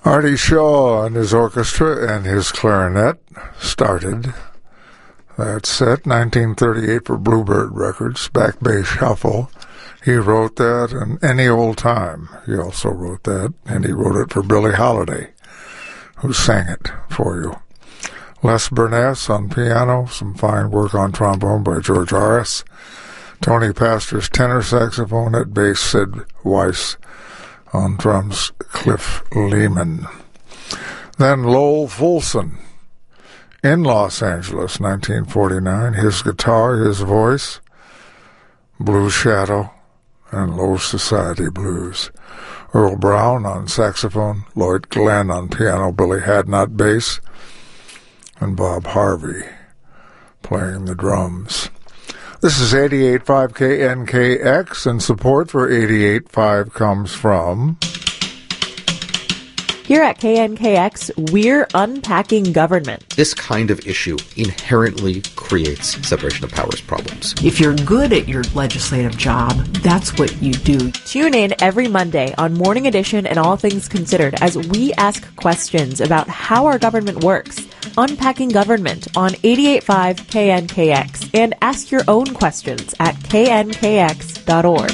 S2: Artie Shaw and his orchestra and his clarinet started that set, 1938 for Bluebird Records, Back Bay Shuffle. He wrote that, and Any Old Time, he also wrote that, and he wrote it for Billie Holiday, who sang it for you. Les Burness on piano, some fine work on trombone by George Harris. Tony Pastor's tenor saxophone, at bass Sid Weiss, on drums Cliff Lehman. Then Lowell Fulson in Los Angeles, 1949. His guitar, his voice, Blue Shadow and Low Society Blues. Earl Brown on saxophone, Lloyd Glenn on piano, Billy Hadnot bass, and Bob Harvey playing the drums. This is 88.5 KNKX, and support for 88.5 comes from...
S15: Here at KNKX, we're unpacking government.
S16: This kind of issue inherently creates separation of powers problems.
S17: If you're good at your legislative job, that's what you do.
S15: Tune in every Monday on Morning Edition and All Things Considered as we ask questions about how our government works. Unpacking Government on 88.5 KNKX, and ask your own questions at knkx.org.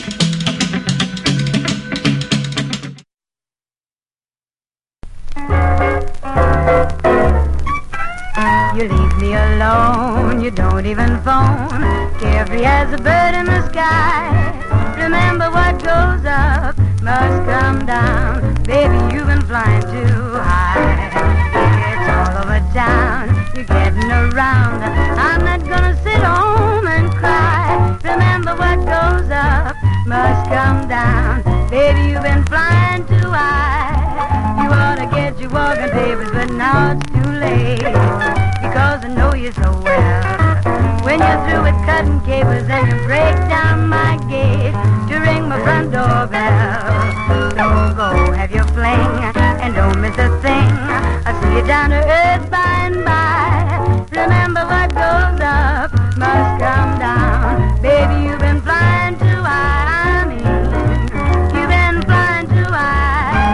S18: You leave me alone, you don't even phone, carefree as a bird in the sky. Remember what goes up must come down, baby, you've been flying too high. It's all over town, you're getting around, I'm not gonna sit home and cry. Remember what goes up must come down, baby, you've been flying too high. You ought to get your walking papers, but now it's too late, because I know you so well. When you're through with cutting capers and you break down my gate to ring my front doorbell. So go have your fling and don't miss a thing. I'll see you down to earth by and by. Remember what goes up must come down. Baby, you've been flying too high. I mean, you've been flying too high.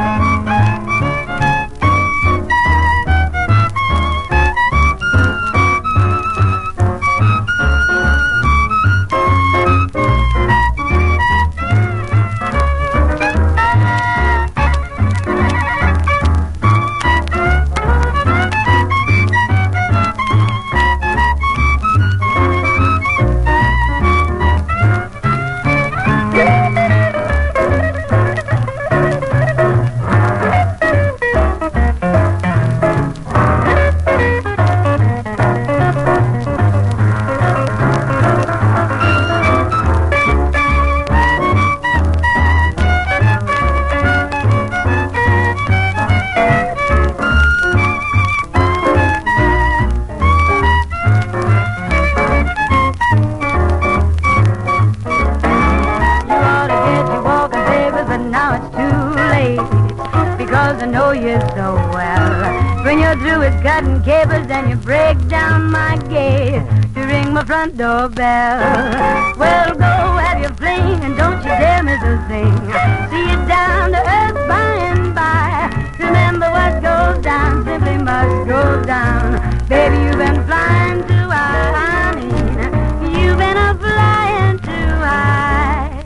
S18: Front doorbell. Well, go have your fling and don't you dare miss a thing. See you down to earth by and by. Remember what goes down simply must go down. Baby, you've been flying too high. I mean, you've been a flying too high.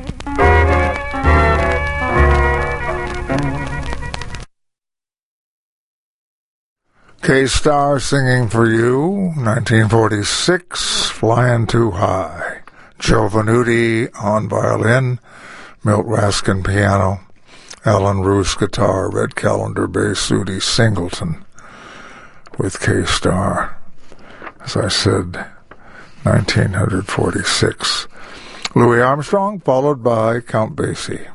S2: K-Star singing for you, 1946, Flying Too High. Joe Venuti on violin, Milt Raskin piano, Alan Roos guitar, Red Callender bass, Udi Singleton with K-Star. As I said, 1946. Louis Armstrong, followed by Count Basie.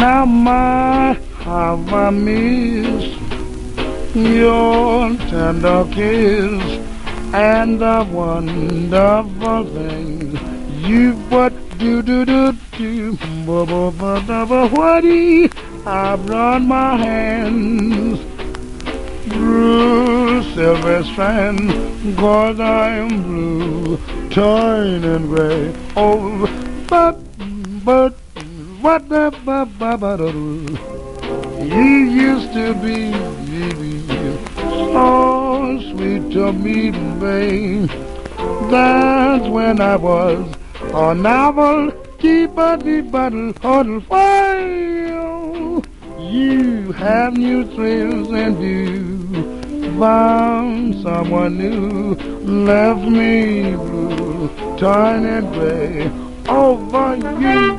S11: Now my, how I miss your tender kiss and the wonderful things you would do. What I've run my hands through silver strands, 'cause I'm blue, torn and gray. Oh, but what the you used to be, so sweet to me, babe. That's when I was a novelty, but on fire. You have new thrills and you found someone new, left me blue, torn and gray over you.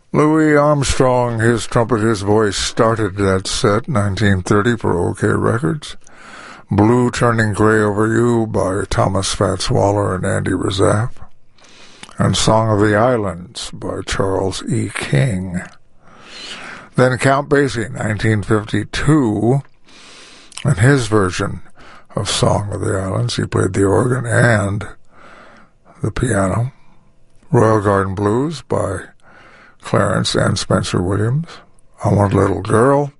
S2: Louis Armstrong, his trumpet, his voice started that set, 1930 for OK Records. Blue Turning Gray Over You by Thomas Fats Waller and Andy Razaf. And Song of the Islands by Charles E. King. Then Count Basie, 1952, and his version of Song of the Islands. He played the organ and the piano. Royal Garden Blues by Clarence and Spencer Williams. I Want a Little Girl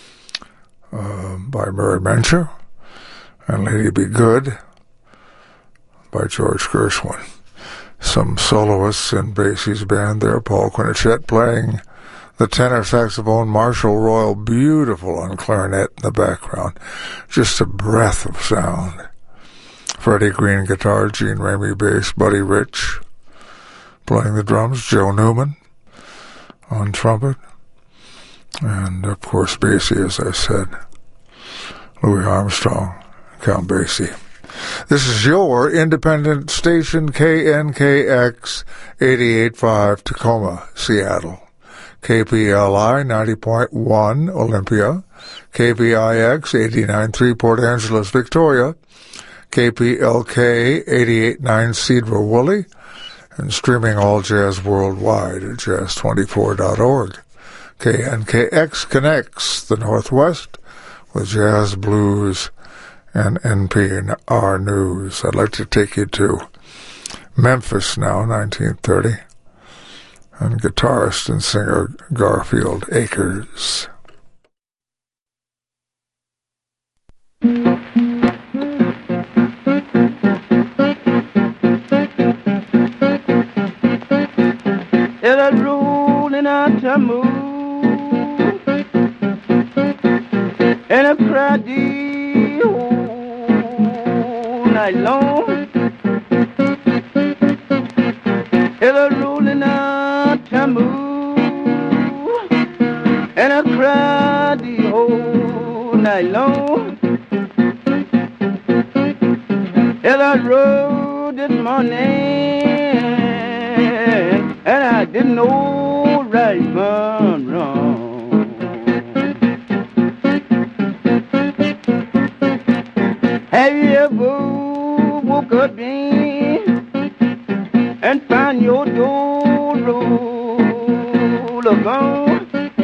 S2: by Mary Mencher. And Lady Be Good by George Gershwin. Some soloists in Basie's band there. Paul Quinichette playing the tenor saxophone, Marshall Royal, beautiful on clarinet in the background. Just a breath of sound. Freddie Green guitar, Gene Ramey bass, Buddy Rich playing the drums, Joe Newman on trumpet, and of course Basie, as I said, Louis Armstrong, Count Basie. This is your independent station, KNKX 88.5 Tacoma, Seattle. KPLI 90.1 Olympia, KPIX 89.3 Port Angeles, Victoria, KPLK 88.9 Cedar Woolley, and streaming all jazz worldwide at jazz24.org. KNKX connects the Northwest with jazz, blues, and NPR news. I'd like to take you to Memphis now, 1930, and guitarist and singer Garfield Akers.
S10: It a rolling out to move, and I cried the whole night long. It a rolling out to move, and I cried the whole night long. It I rode this morning, and I didn't know right from wrong. Have you ever woke up and found your door roll gone?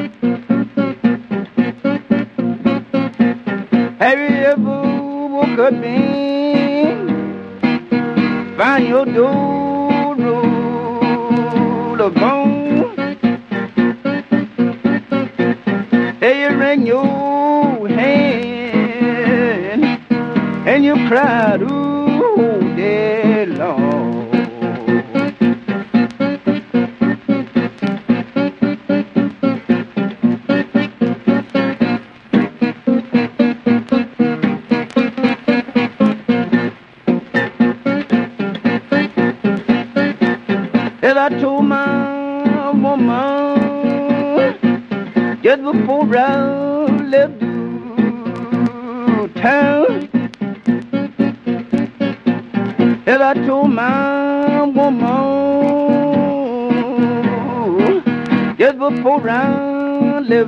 S10: Have you ever woke up find your door roll gone? Hey, you wring your hand and you cried all day long. And I told my woman just before I left town. And I told my woman just before I left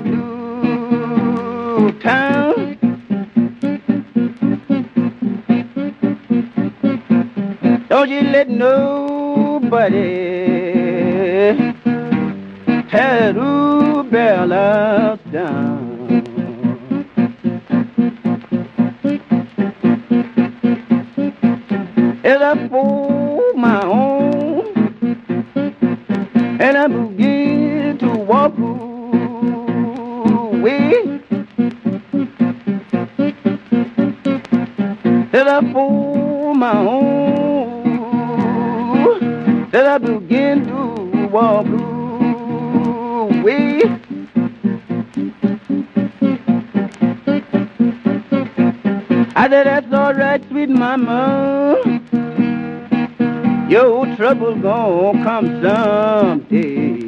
S10: town. Don't you let nobody tear the bells down. As I fold my home and I begin to walk away, as I fold my home, as I begin to walk away, I said, that's all right, sweet mama. Your trouble gon' come someday.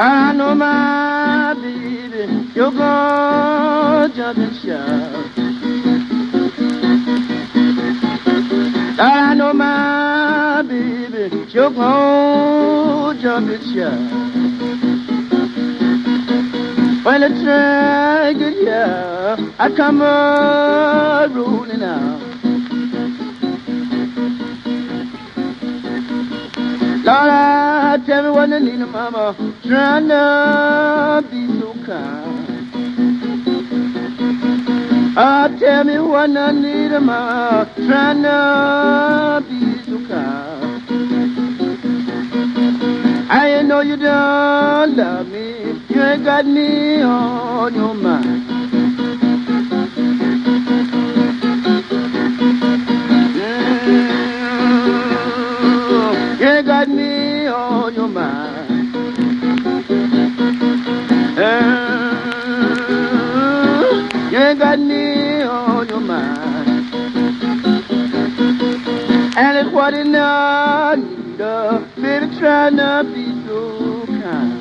S11: I know my baby, you're gonna jump and shout. I know my baby, you're gonna jump and shout. When the train get here, I come rolling out. Lord, tell me what I need, mama, trying to be so kind. Tell me what I need, mama, trying to be so kind. I ain't know you don't love me, you ain't got me on your mind. You ain't got me on your mind. You ain't got me on your mind. And it's what it now need, baby, trying to be so kind.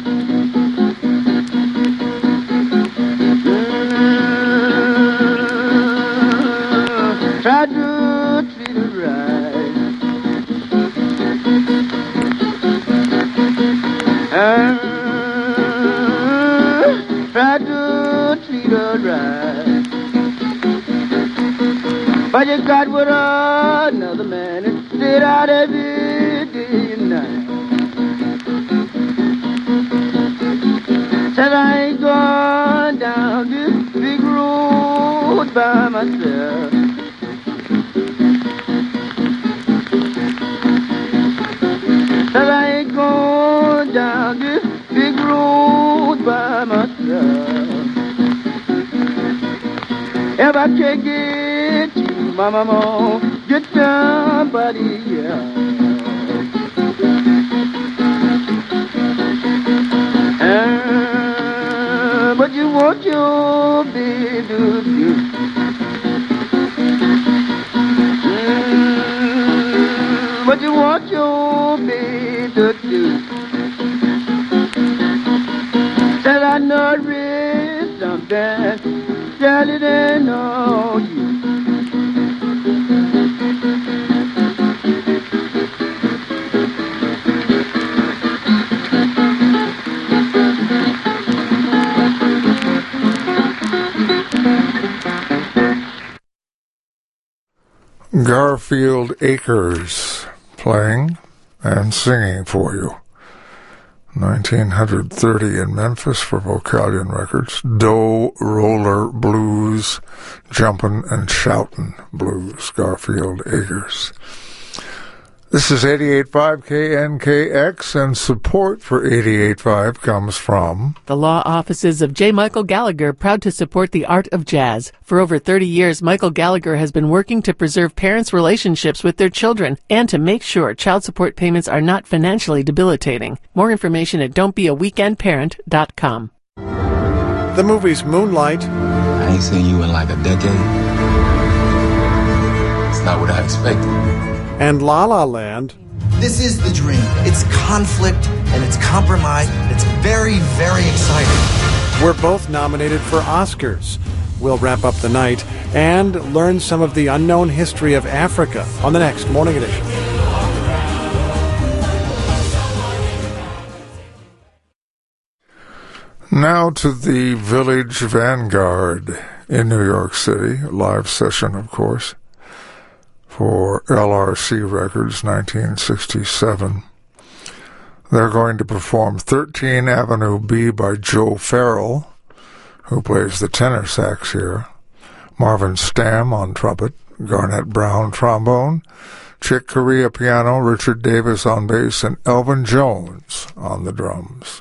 S11: Try to treat her right. Try to treat her right. But you got with another man and stayed out every day and night. Said I ain't going down this big road by myself. Said I ain't going down this big road by myself. If I can't get you, mama, get somebody else. But you want your baby to do. But you want your baby to do. Said I know it's something, tell it ain't on you.
S2: Garfield Acres playing and singing for you. 1930 in Memphis for Vocalion Records. Doe Roller Blues, Jumpin' and Shoutin' Blues, Garfield Acres. This is 88.5 KNKX, and support for 88.5 comes from
S3: the law offices of J. Michael Gallagher, proud to support the art of jazz. For over 30 years, Michael Gallagher has been working to preserve parents' relationships with their children and to make sure child support payments are not financially debilitating. More information at don'tbeaweekendparent.com.
S12: The movies Moonlight.
S13: I ain't seen you in like a decade. It's not what I expected.
S12: And La La Land.
S14: This is the dream. It's conflict and it's compromise. And it's very, very exciting.
S12: We're both nominated for Oscars. We'll wrap up the night and learn some of the unknown history of Africa on the next Morning Edition.
S2: Now to the Village Vanguard in New York City. A live session, of course, for LRC Records, 1967. They're going to perform 13 Avenue B by Joe Farrell, who plays the tenor sax here, Marvin Stamm on trumpet, Garnett Brown trombone, Chick Corea piano, Richard Davis on bass, and Elvin Jones on the drums.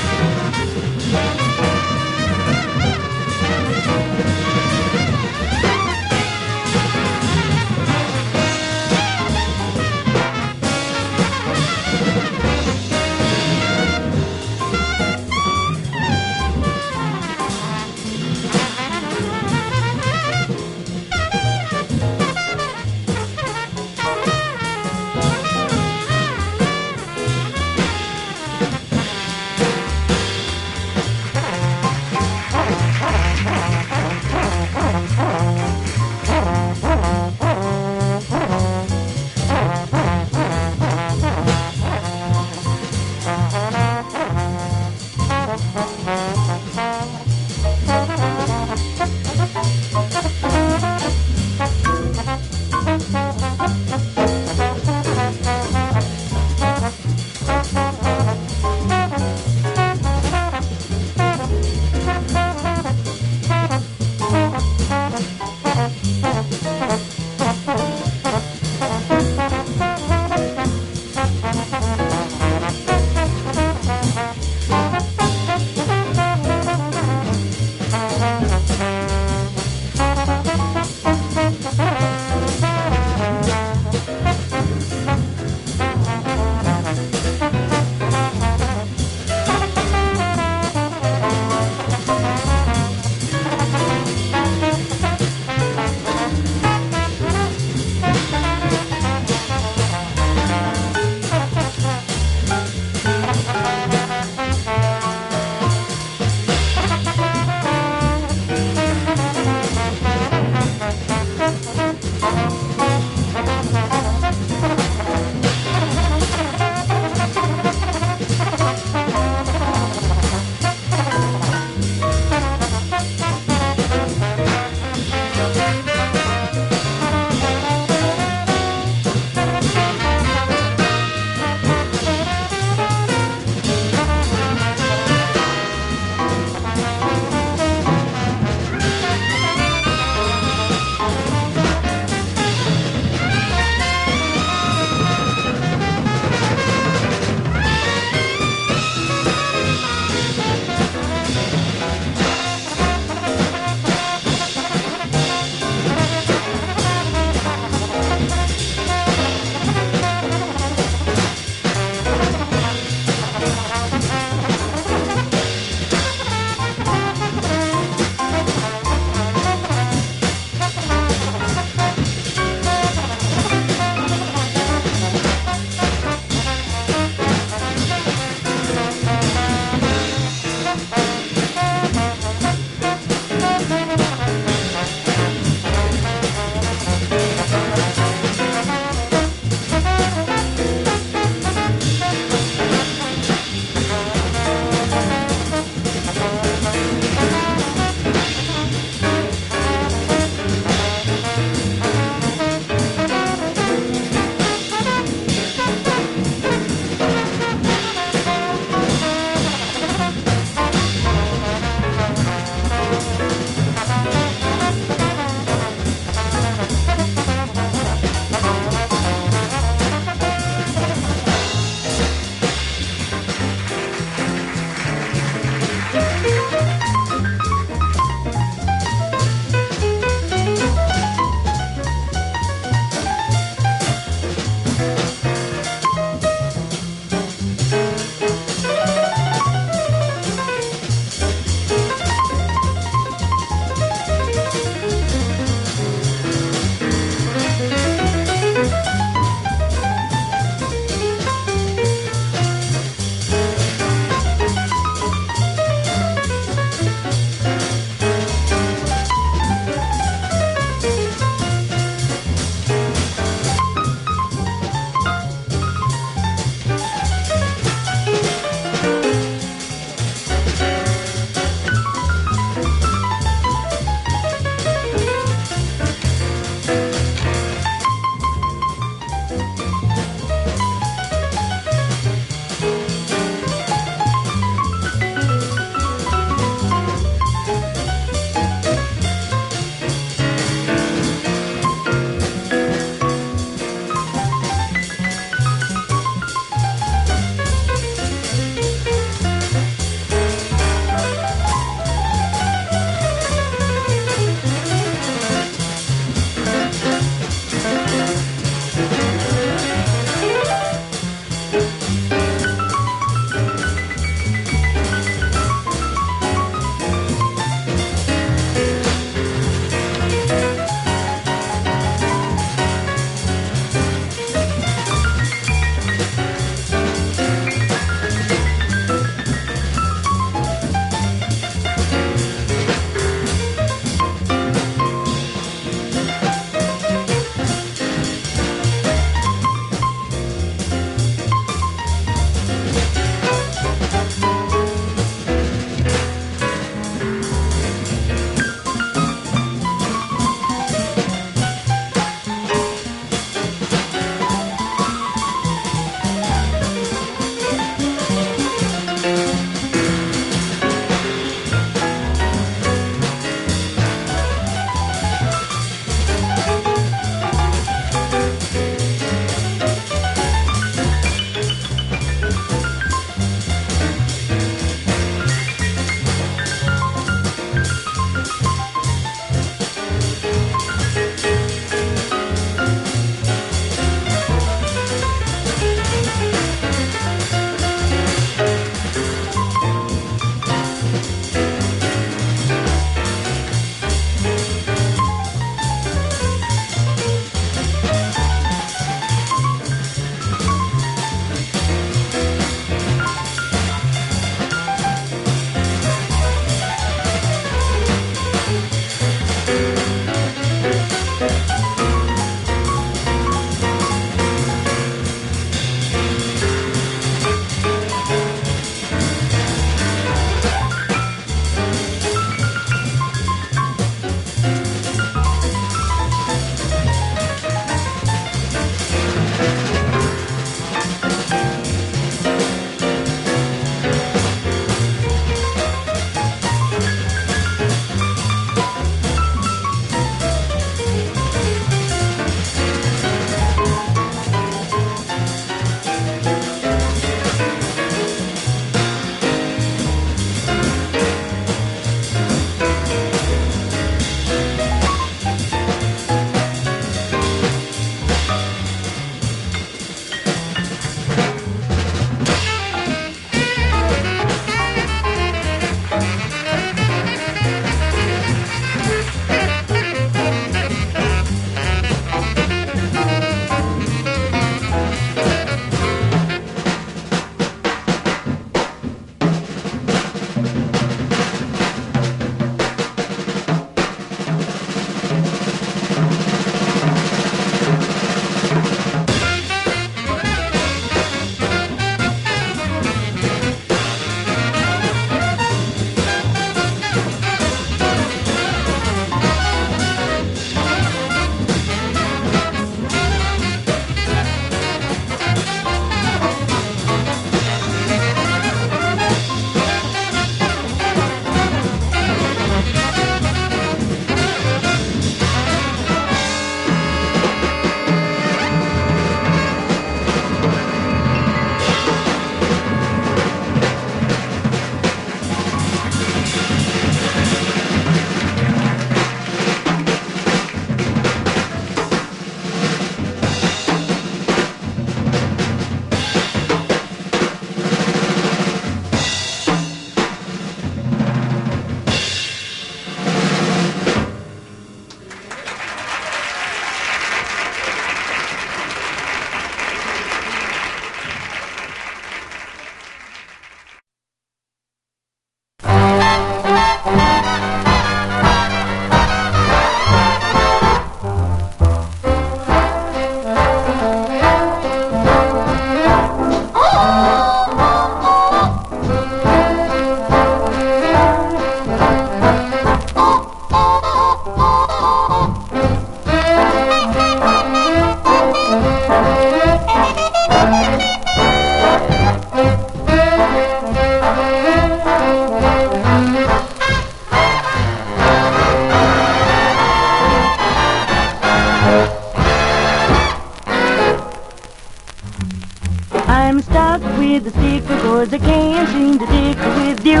S10: 'cause I can't seem to stick with you.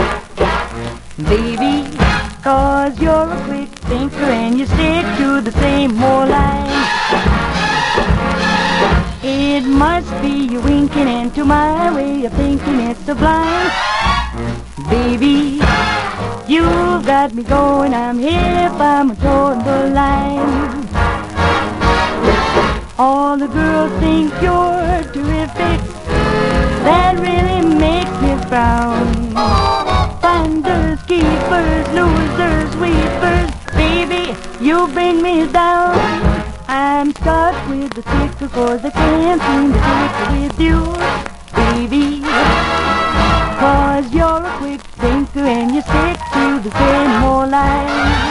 S10: Baby, 'cause you're a quick thinker and you stick to the same old line. It must be you winking into my way of thinking it's sublime. Baby, you've got me going, I'm hip, I'm towing the line. All the girls think you're terrific, that really makes me frown. Finders, keepers, losers, weepers, baby, you bring me down. I'm stuck with the sticker 'cause I can't seem to stick with you, baby. 'Cause you're a quick thinker and you stick to the same old line.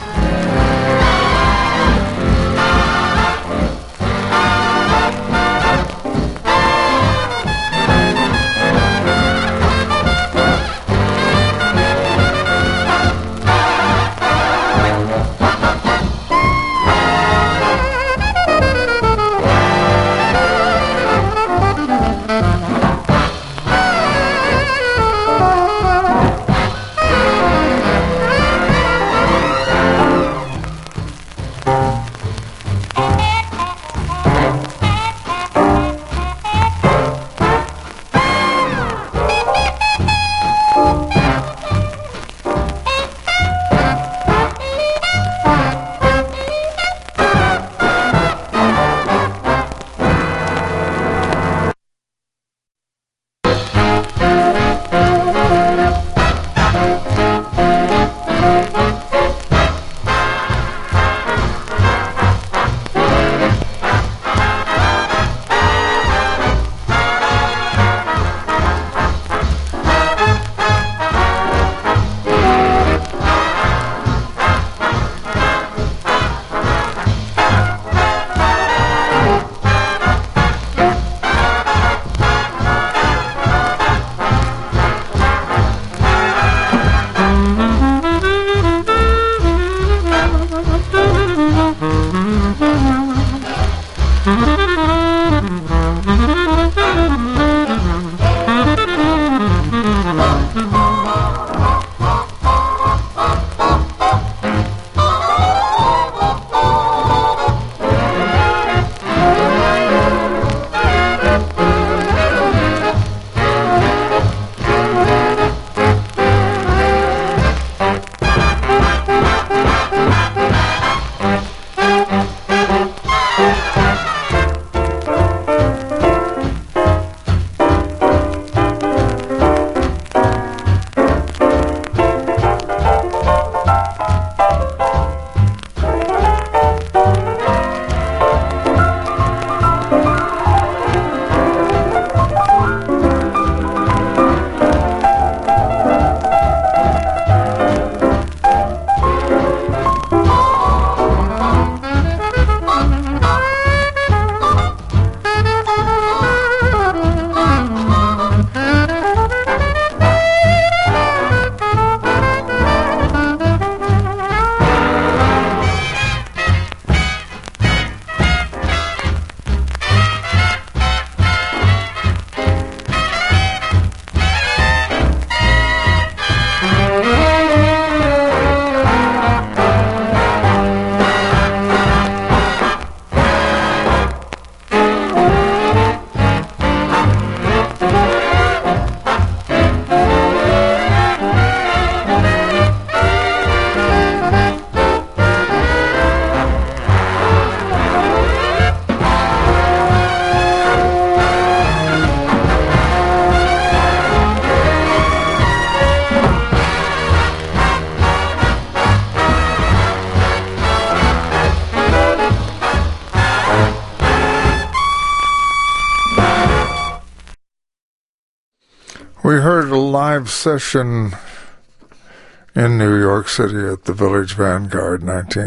S2: We heard a live session in New York City at the Village Vanguard,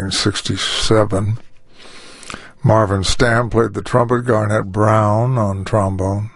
S2: 1967. Marvin Stamm played the trumpet, Garnett Brown on trombone,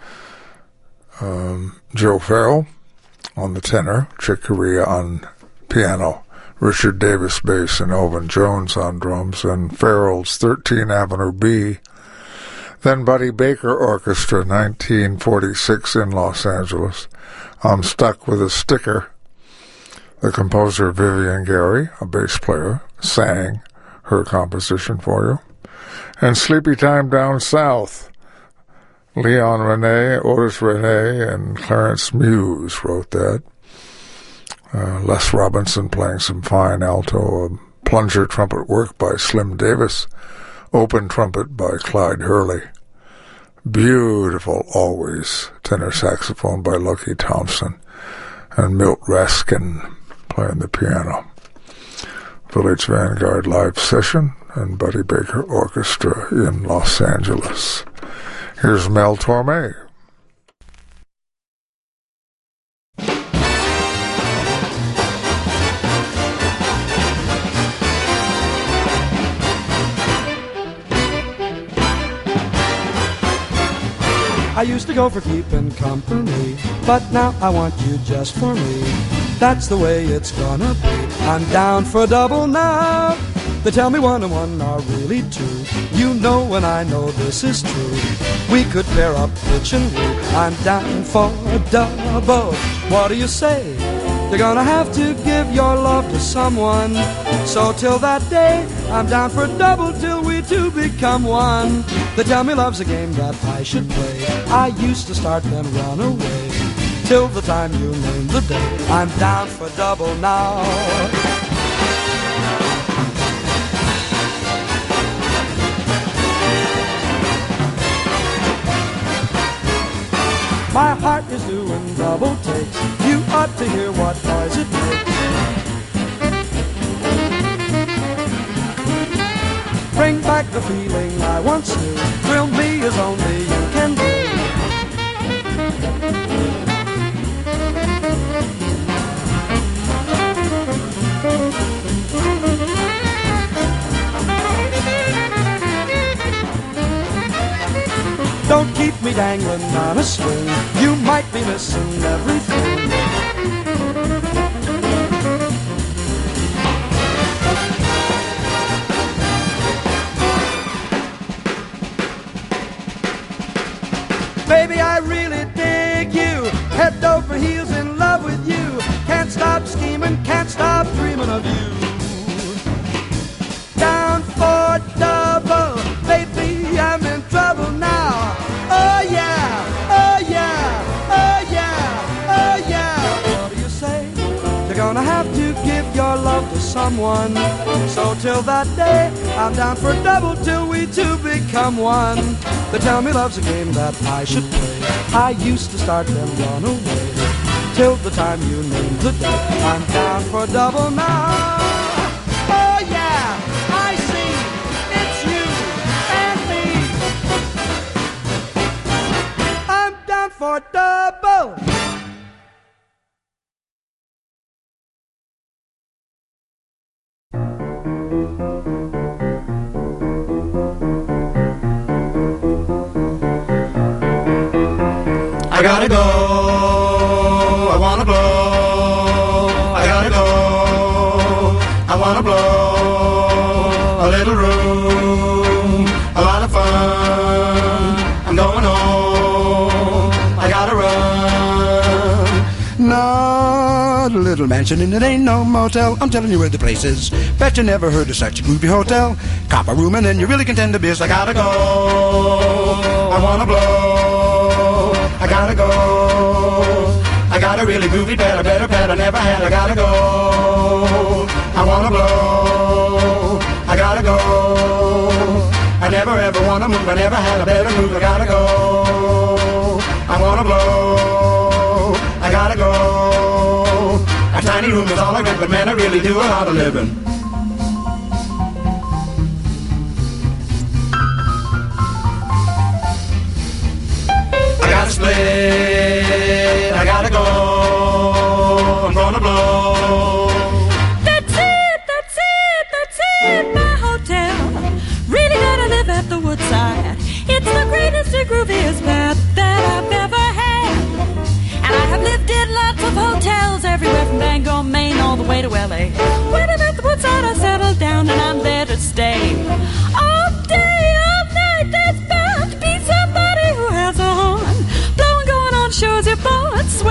S2: Joe Farrell on the tenor, Chick Corea on piano, Richard Davis bass, and Elvin Jones on drums, and Farrell's 13 Avenue B Then Buddy Baker Orchestra, 1946 in Los Angeles. I'm Stuck with a Sticker. The composer Vivian Gary, a bass player, sang her composition for you. And Sleepy Time Down South. Leon Rene, Otis Rene, and Clarence Muse wrote that. Les Robinson playing some fine alto, plunger trumpet work by Slim Davis, open trumpet by Clyde Hurley. Beautiful, always, tenor saxophone by Lucky Thompson, and Milt Raskin playing the piano. Village Vanguard live session and Buddy Baker Orchestra in Los Angeles. Here's Mel Torme.
S19: I used to go for keeping company, but now I want you just for me. That's the way it's gonna be. I'm down for double now. They tell me 1 and 1 are really 2. You know and I know this is true. We could pair up pitch and woo. I'm down for double. What do you say? You're gonna have to give your love to someone. So till that day, I'm down for double till we two become one. They tell me love's a game that I should play. I used to start then run away. Till the time you name the day, I'm down for double now. My heart is doing double takes. You ought to hear what noise it makes. Bring back the feeling I once knew. Thrill me as only you can do. Don't keep me dangling on a string. You might be missing everything. Baby, I really dig you. Head over heels in love with you. Can't stop scheming, can't stop dreaming of you. Down for double, baby, I'm in trouble now. Oh yeah, oh yeah, oh yeah, oh yeah. What do you say? You're gonna have to give your love to someone. So till that day, I'm down for double till we two become one. They tell me love's a game that I should play. I used to start then run away. Till the time you named the day, I'm down for double now. Oh yeah, I see, it's you and me. I'm down for double.
S20: I gotta go, I wanna blow. I gotta go, I wanna blow. A little room, a lot of fun. I'm going home, I gotta run. Not a little mansion and it ain't no motel. I'm telling you where the place is. Bet you never heard of such a groovy hotel. Cop a room and then you really can tend to biz. I gotta go, I wanna blow. I gotta go. I got a really groovy pet, a better pet I never had. I gotta go. I wanna blow. I gotta go. I never ever wanna move. I never had a better move. I gotta go. I wanna blow. I gotta go. A tiny room is all I rent, but man, I really do a lot of living. Split, I gotta go, I'm gonna blow.
S21: That's it, my hotel. Really gotta live at the Woodside. It's the greatest and grooviest bed that I've ever had. And I have lived in lots of hotels everywhere from Bangor, Maine, all the way to LA. When I'm at the Woodside, I settle down and I'm there to stay. All day, all night, that's bound to be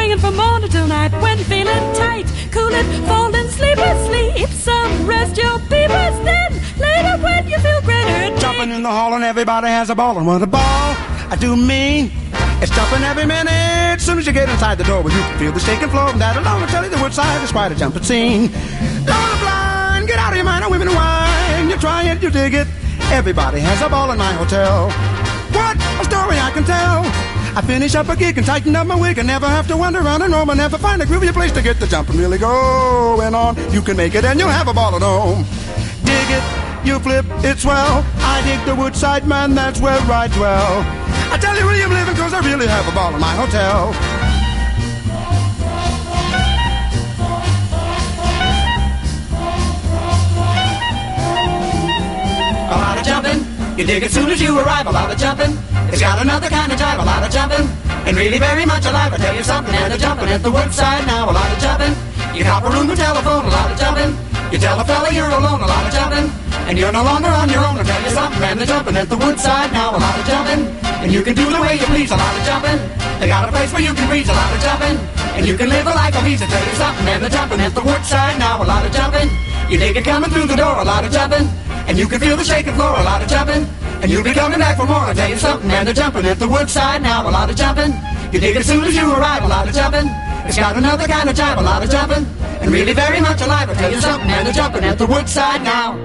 S21: swinging from morning till night. When feeling tight, cool it, fold and sleep asleep. Some rest your peepers, then later when you feel greater.
S20: Jumping in the hall and everybody has a ball. And what a ball I do mean. It's jumping every minute. As soon as you get inside the door, well, you can feel the shaking floor. And that alone will tell you the Woodside is quite a jumping scene. Lower the blind, get out of your mind, women and wine. You try it, you dig it. Everybody has a ball in my hotel. What a story I can tell. I finish up a gig and tighten up my wig and never have to wander around and roam and never find a groovy place to get the jumping really going on. You can make it and you'll have a ball at home. Dig it, you flip, it's swell. I dig the Woodside, man, that's where I dwell. I tell you, William, living cause I really have a ball in my hotel.
S1: A lot of jumping, you dig it soon as you arrive. A lot of jumping, it's got another kind of jive. A lot of jumping, and really very much alive. I tell you something, and they're jumping at the Woodside now. A lot of jumping, you cop a room or telephone. A lot of jumping, you tell a fella you're alone. A lot of jumping, and you're no longer on your own. I tell you something, and they're jumping at the Woodside now. A lot of jumping, and you can do the way you please. A lot of jumping, they got a place where you can breathe. A lot of jumping, and you can live a life of ease. I tell you something, and they're jumping at the Woodside now. A lot of jumping, you dig it coming through the door. A lot of jumping, and you can feel the shaking floor. A lot of jumping, and you'll be coming back for more. I tell you something, and they're jumping at the Woodside now. A lot of jumping, you dig it as soon as you arrive. A lot of jumping, it's got another kind of jive. A lot of jumping, and really very much alive. I tell you something, and they're jumping at the Woodside now.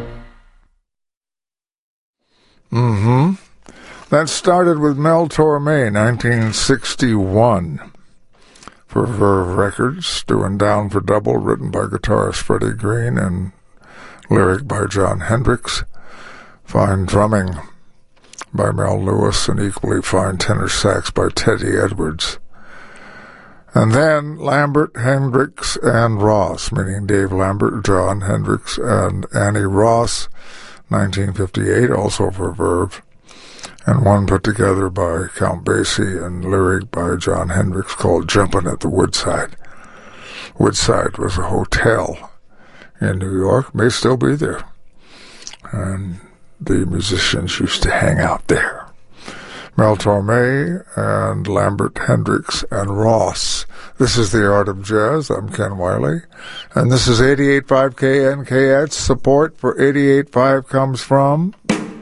S2: That started with Mel Torme, 1961. For Verve Records, doing Down for Double, written by guitarist Freddie Green and lyric by John Hendricks. Fine drumming by Mel Lewis and equally fine tenor sax by Teddy Edwards. And then Lambert, Hendricks, and Ross, meaning Dave Lambert, John Hendricks, and Annie Ross, 1958, also for Verve. And one put together by Count Basie and lyric by John Hendricks called Jumpin' at the Woodside. Woodside was a hotel in New York, may still be there. And the musicians used to hang out there. Mel Torme and Lambert, Hendricks, and Ross. This is The Art of Jazz. I'm Ken Wiley. And this is 88.5 KNKX. Support for 88.5 comes from...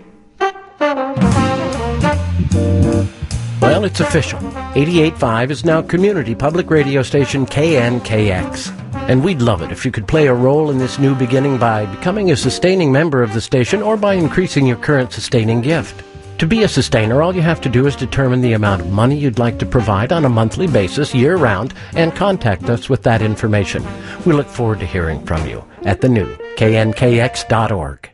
S4: Well, it's official. 88.5 is now community public radio station KNKX. And we'd love it if you could play a role in this new beginning by becoming a sustaining member of the station or by increasing your current sustaining gift. To be a sustainer, all you have to do is determine the amount of money you'd like to provide on a monthly basis year-round and contact us with that information. We look forward to hearing from you at the new KNKX.org.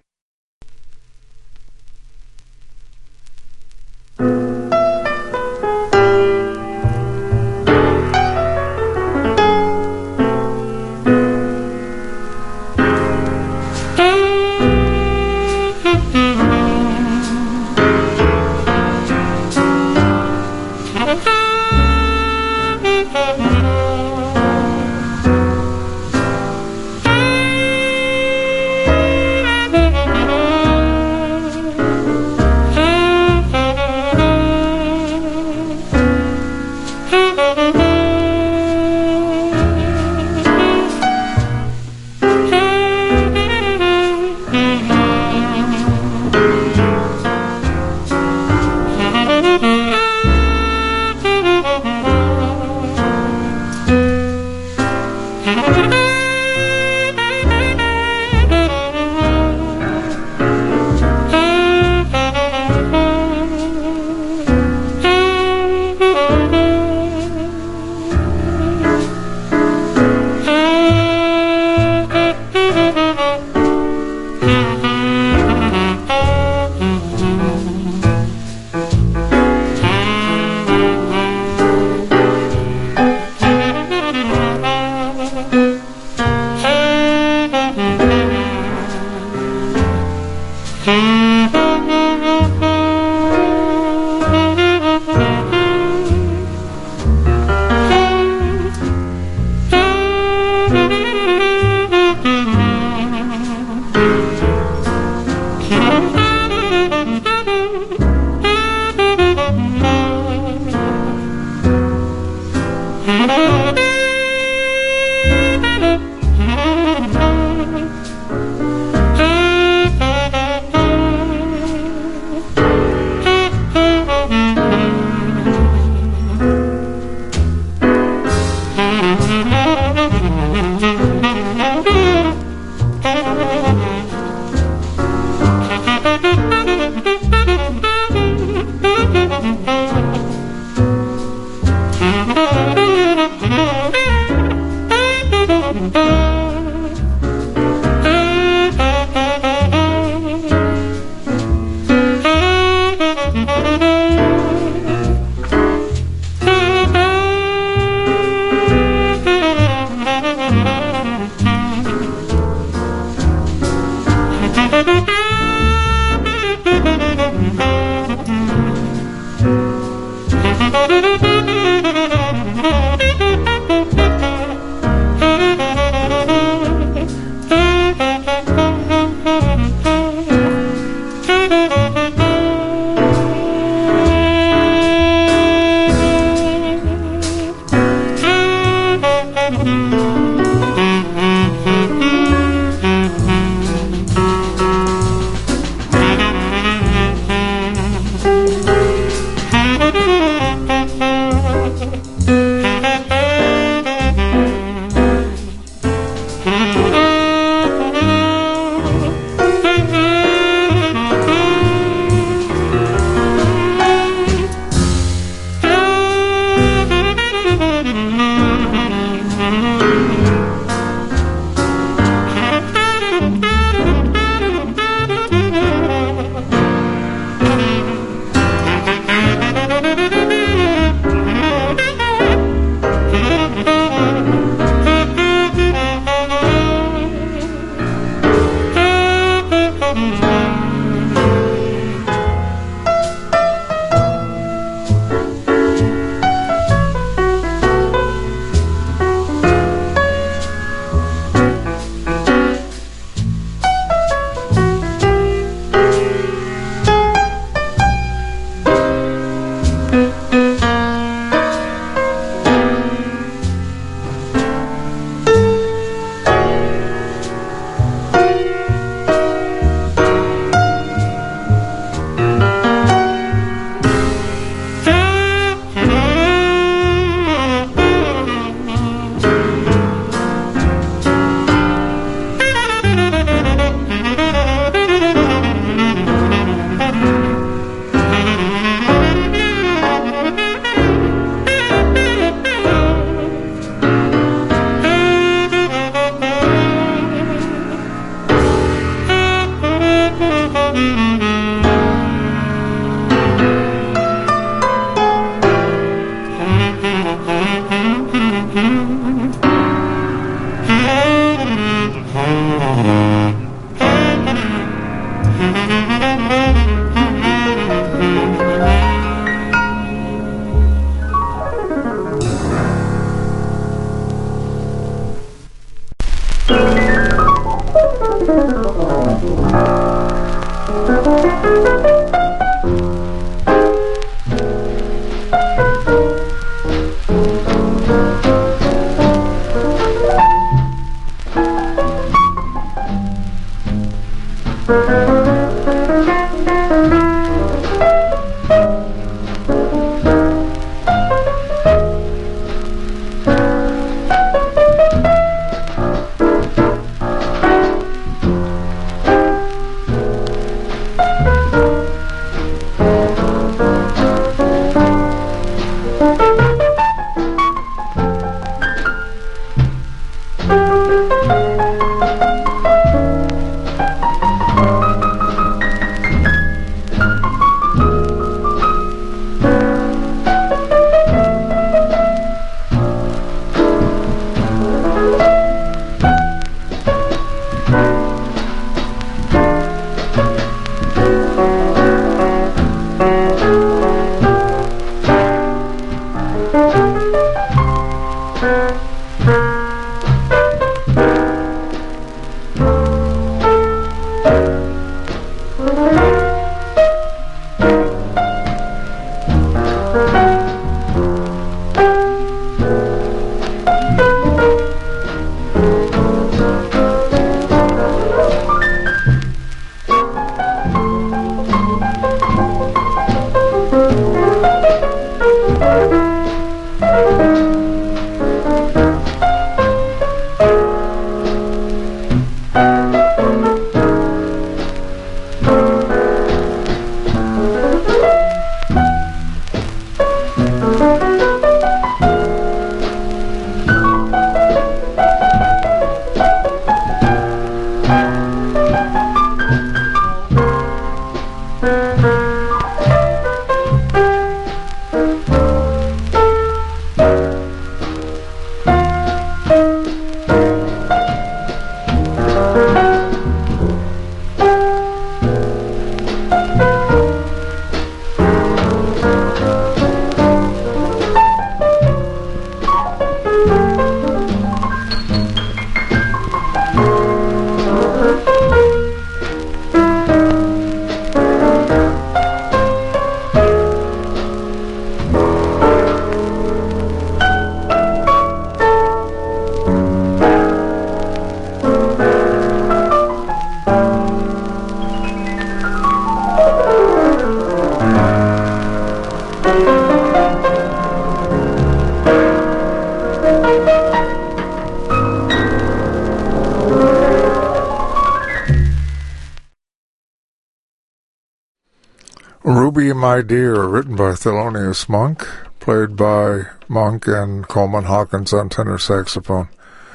S2: Ruby, My Dear, written by Thelonious Monk, played by Monk and Coleman Hawkins on tenor saxophone.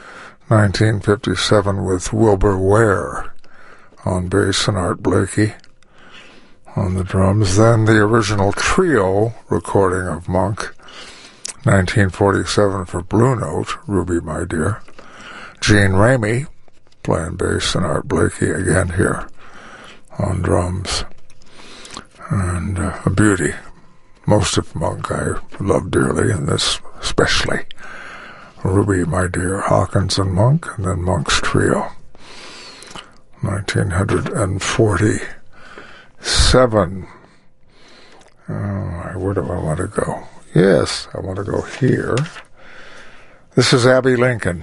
S2: 1957 with Wilbur Ware on bass and Art Blakey on the drums. Then the original trio recording of Monk, 1947 for Blue Note, Ruby, My Dear. Gene Ramey playing bass and Art Blakey again here on drums. And a beauty. Most of Monk I love dearly, and this especially. Ruby, My Dear, Hawkins and Monk, and then Monk's Trio. 1947. Where do I want to go? Yes, I want to go here. This is Abbey Lincoln,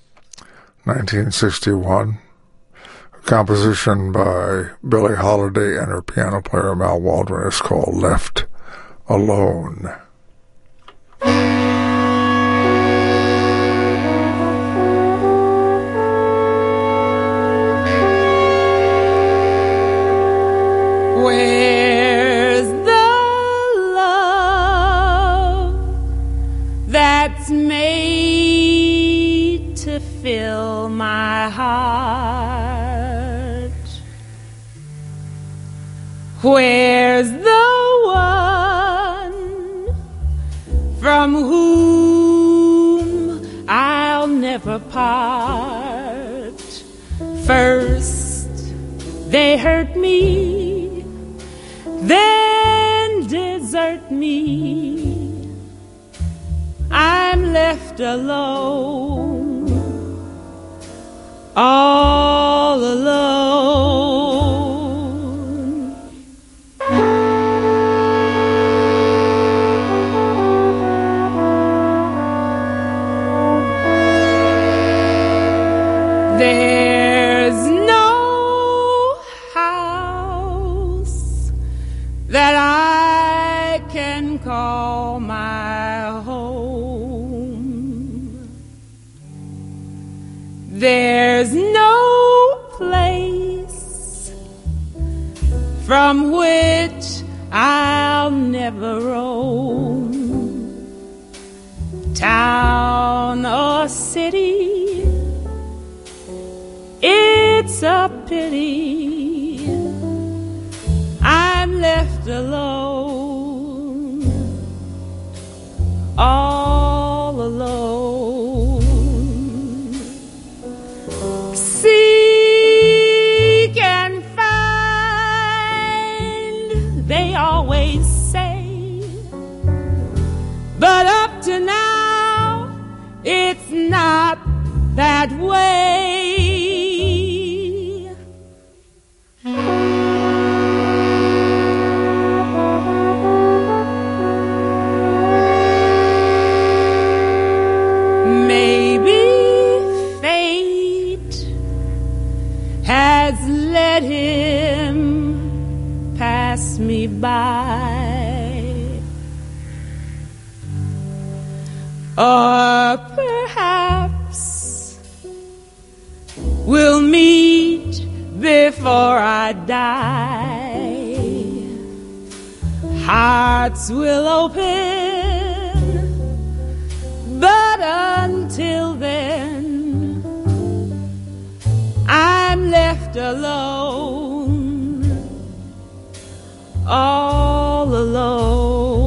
S2: 1961. A composition by Billie Holiday and her piano player Mal Waldron. It's called Left Alone.
S21: Where's the love that's made to fill my heart? Where's the one from whom I'll never part? First they hurt me, then desert me. I'm left alone, all alone. There's no house that I can call my home. There's no place from which I'll never roam. Town or city, it's a pity I'm left alone, all alone. Seek and find, they always say, but up to now, it's not that way. Maybe fate has let him pass me by, or perhaps we'll meet before I die. Hearts will open, but until then, I'm left alone, all alone.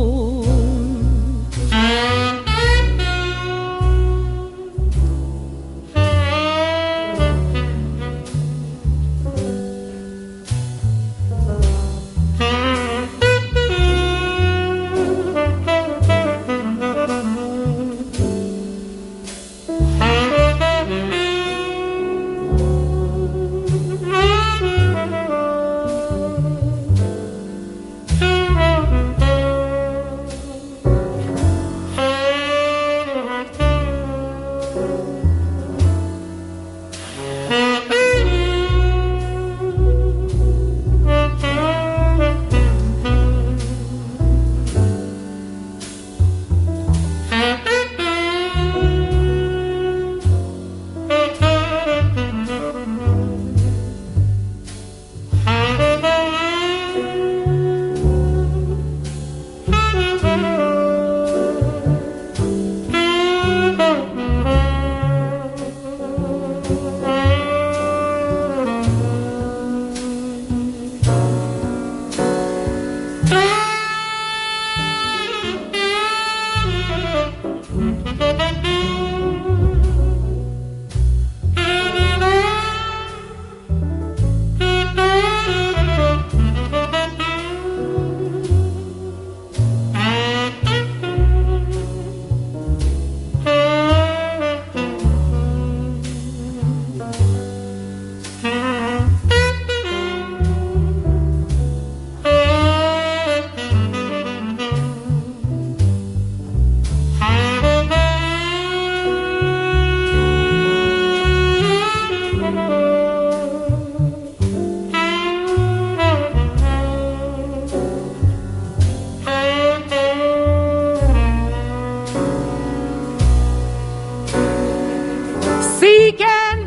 S21: we can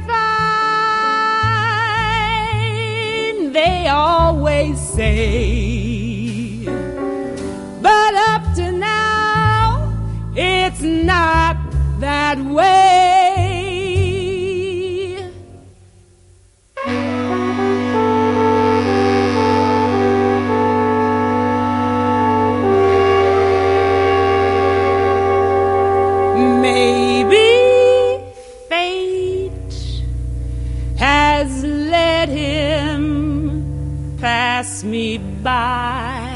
S21: find, they always say. But up to now, it's not that way. Maybe fate has let him pass me by,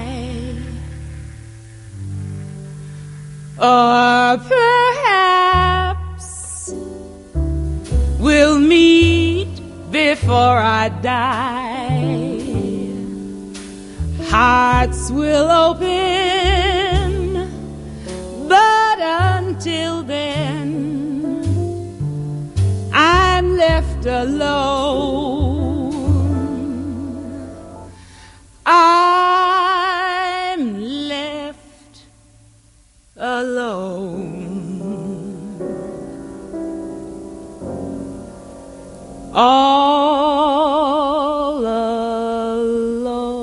S21: or perhaps we'll meet before I die. Hearts will open, but until then, I'm left alone. I'm left alone. All alone.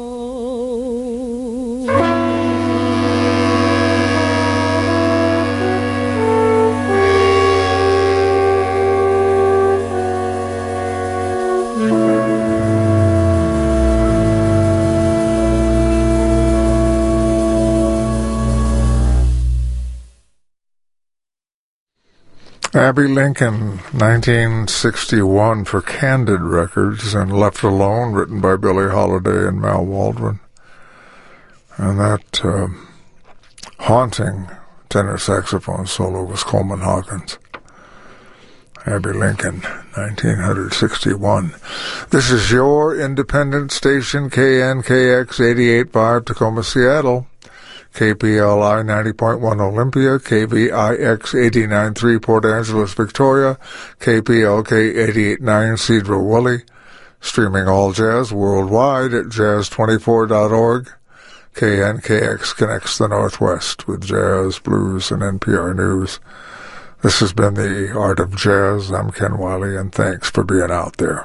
S2: Abbey Lincoln, 1961 for Candid Records, and Left Alone, written by Billie Holiday and Mal Waldron. And that haunting tenor saxophone solo was Coleman Hawkins. Abbey Lincoln, 1961. This is your independent station, KNKX 88.5 Tacoma, Seattle. KPLI 90.1 Olympia, KVIX 89.3 Port Angeles, Victoria, KPLK 88.9 Cedro-Woolley, streaming all jazz worldwide at jazz24.org. KNKX connects the Northwest with jazz, blues, and NPR News. This has been The Art of Jazz. I'm Ken Wiley, and thanks for being out there.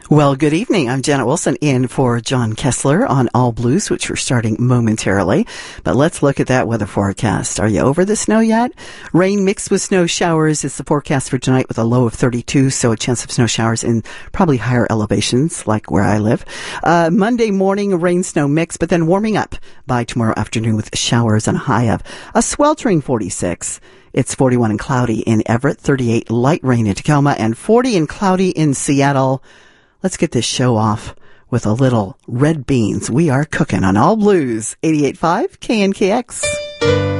S9: Well, good evening. I'm Janet Wilson in for John Kessler on All Blues, which we're starting momentarily. But let's look at that weather forecast. Are you over the snow yet? Rain mixed with snow showers is the forecast for tonight with a low of 32, so a chance of snow showers in probably higher elevations like where I live. Monday morning, rain snow mix, but then warming up by tomorrow afternoon with showers and a high of a sweltering 46. It's 41 and cloudy in Everett, 38 light rain in Tacoma, and 40 and cloudy in Seattle. Let's get this show off with a little Red Beans. We are cooking on All Blues, 88.5 KNKX.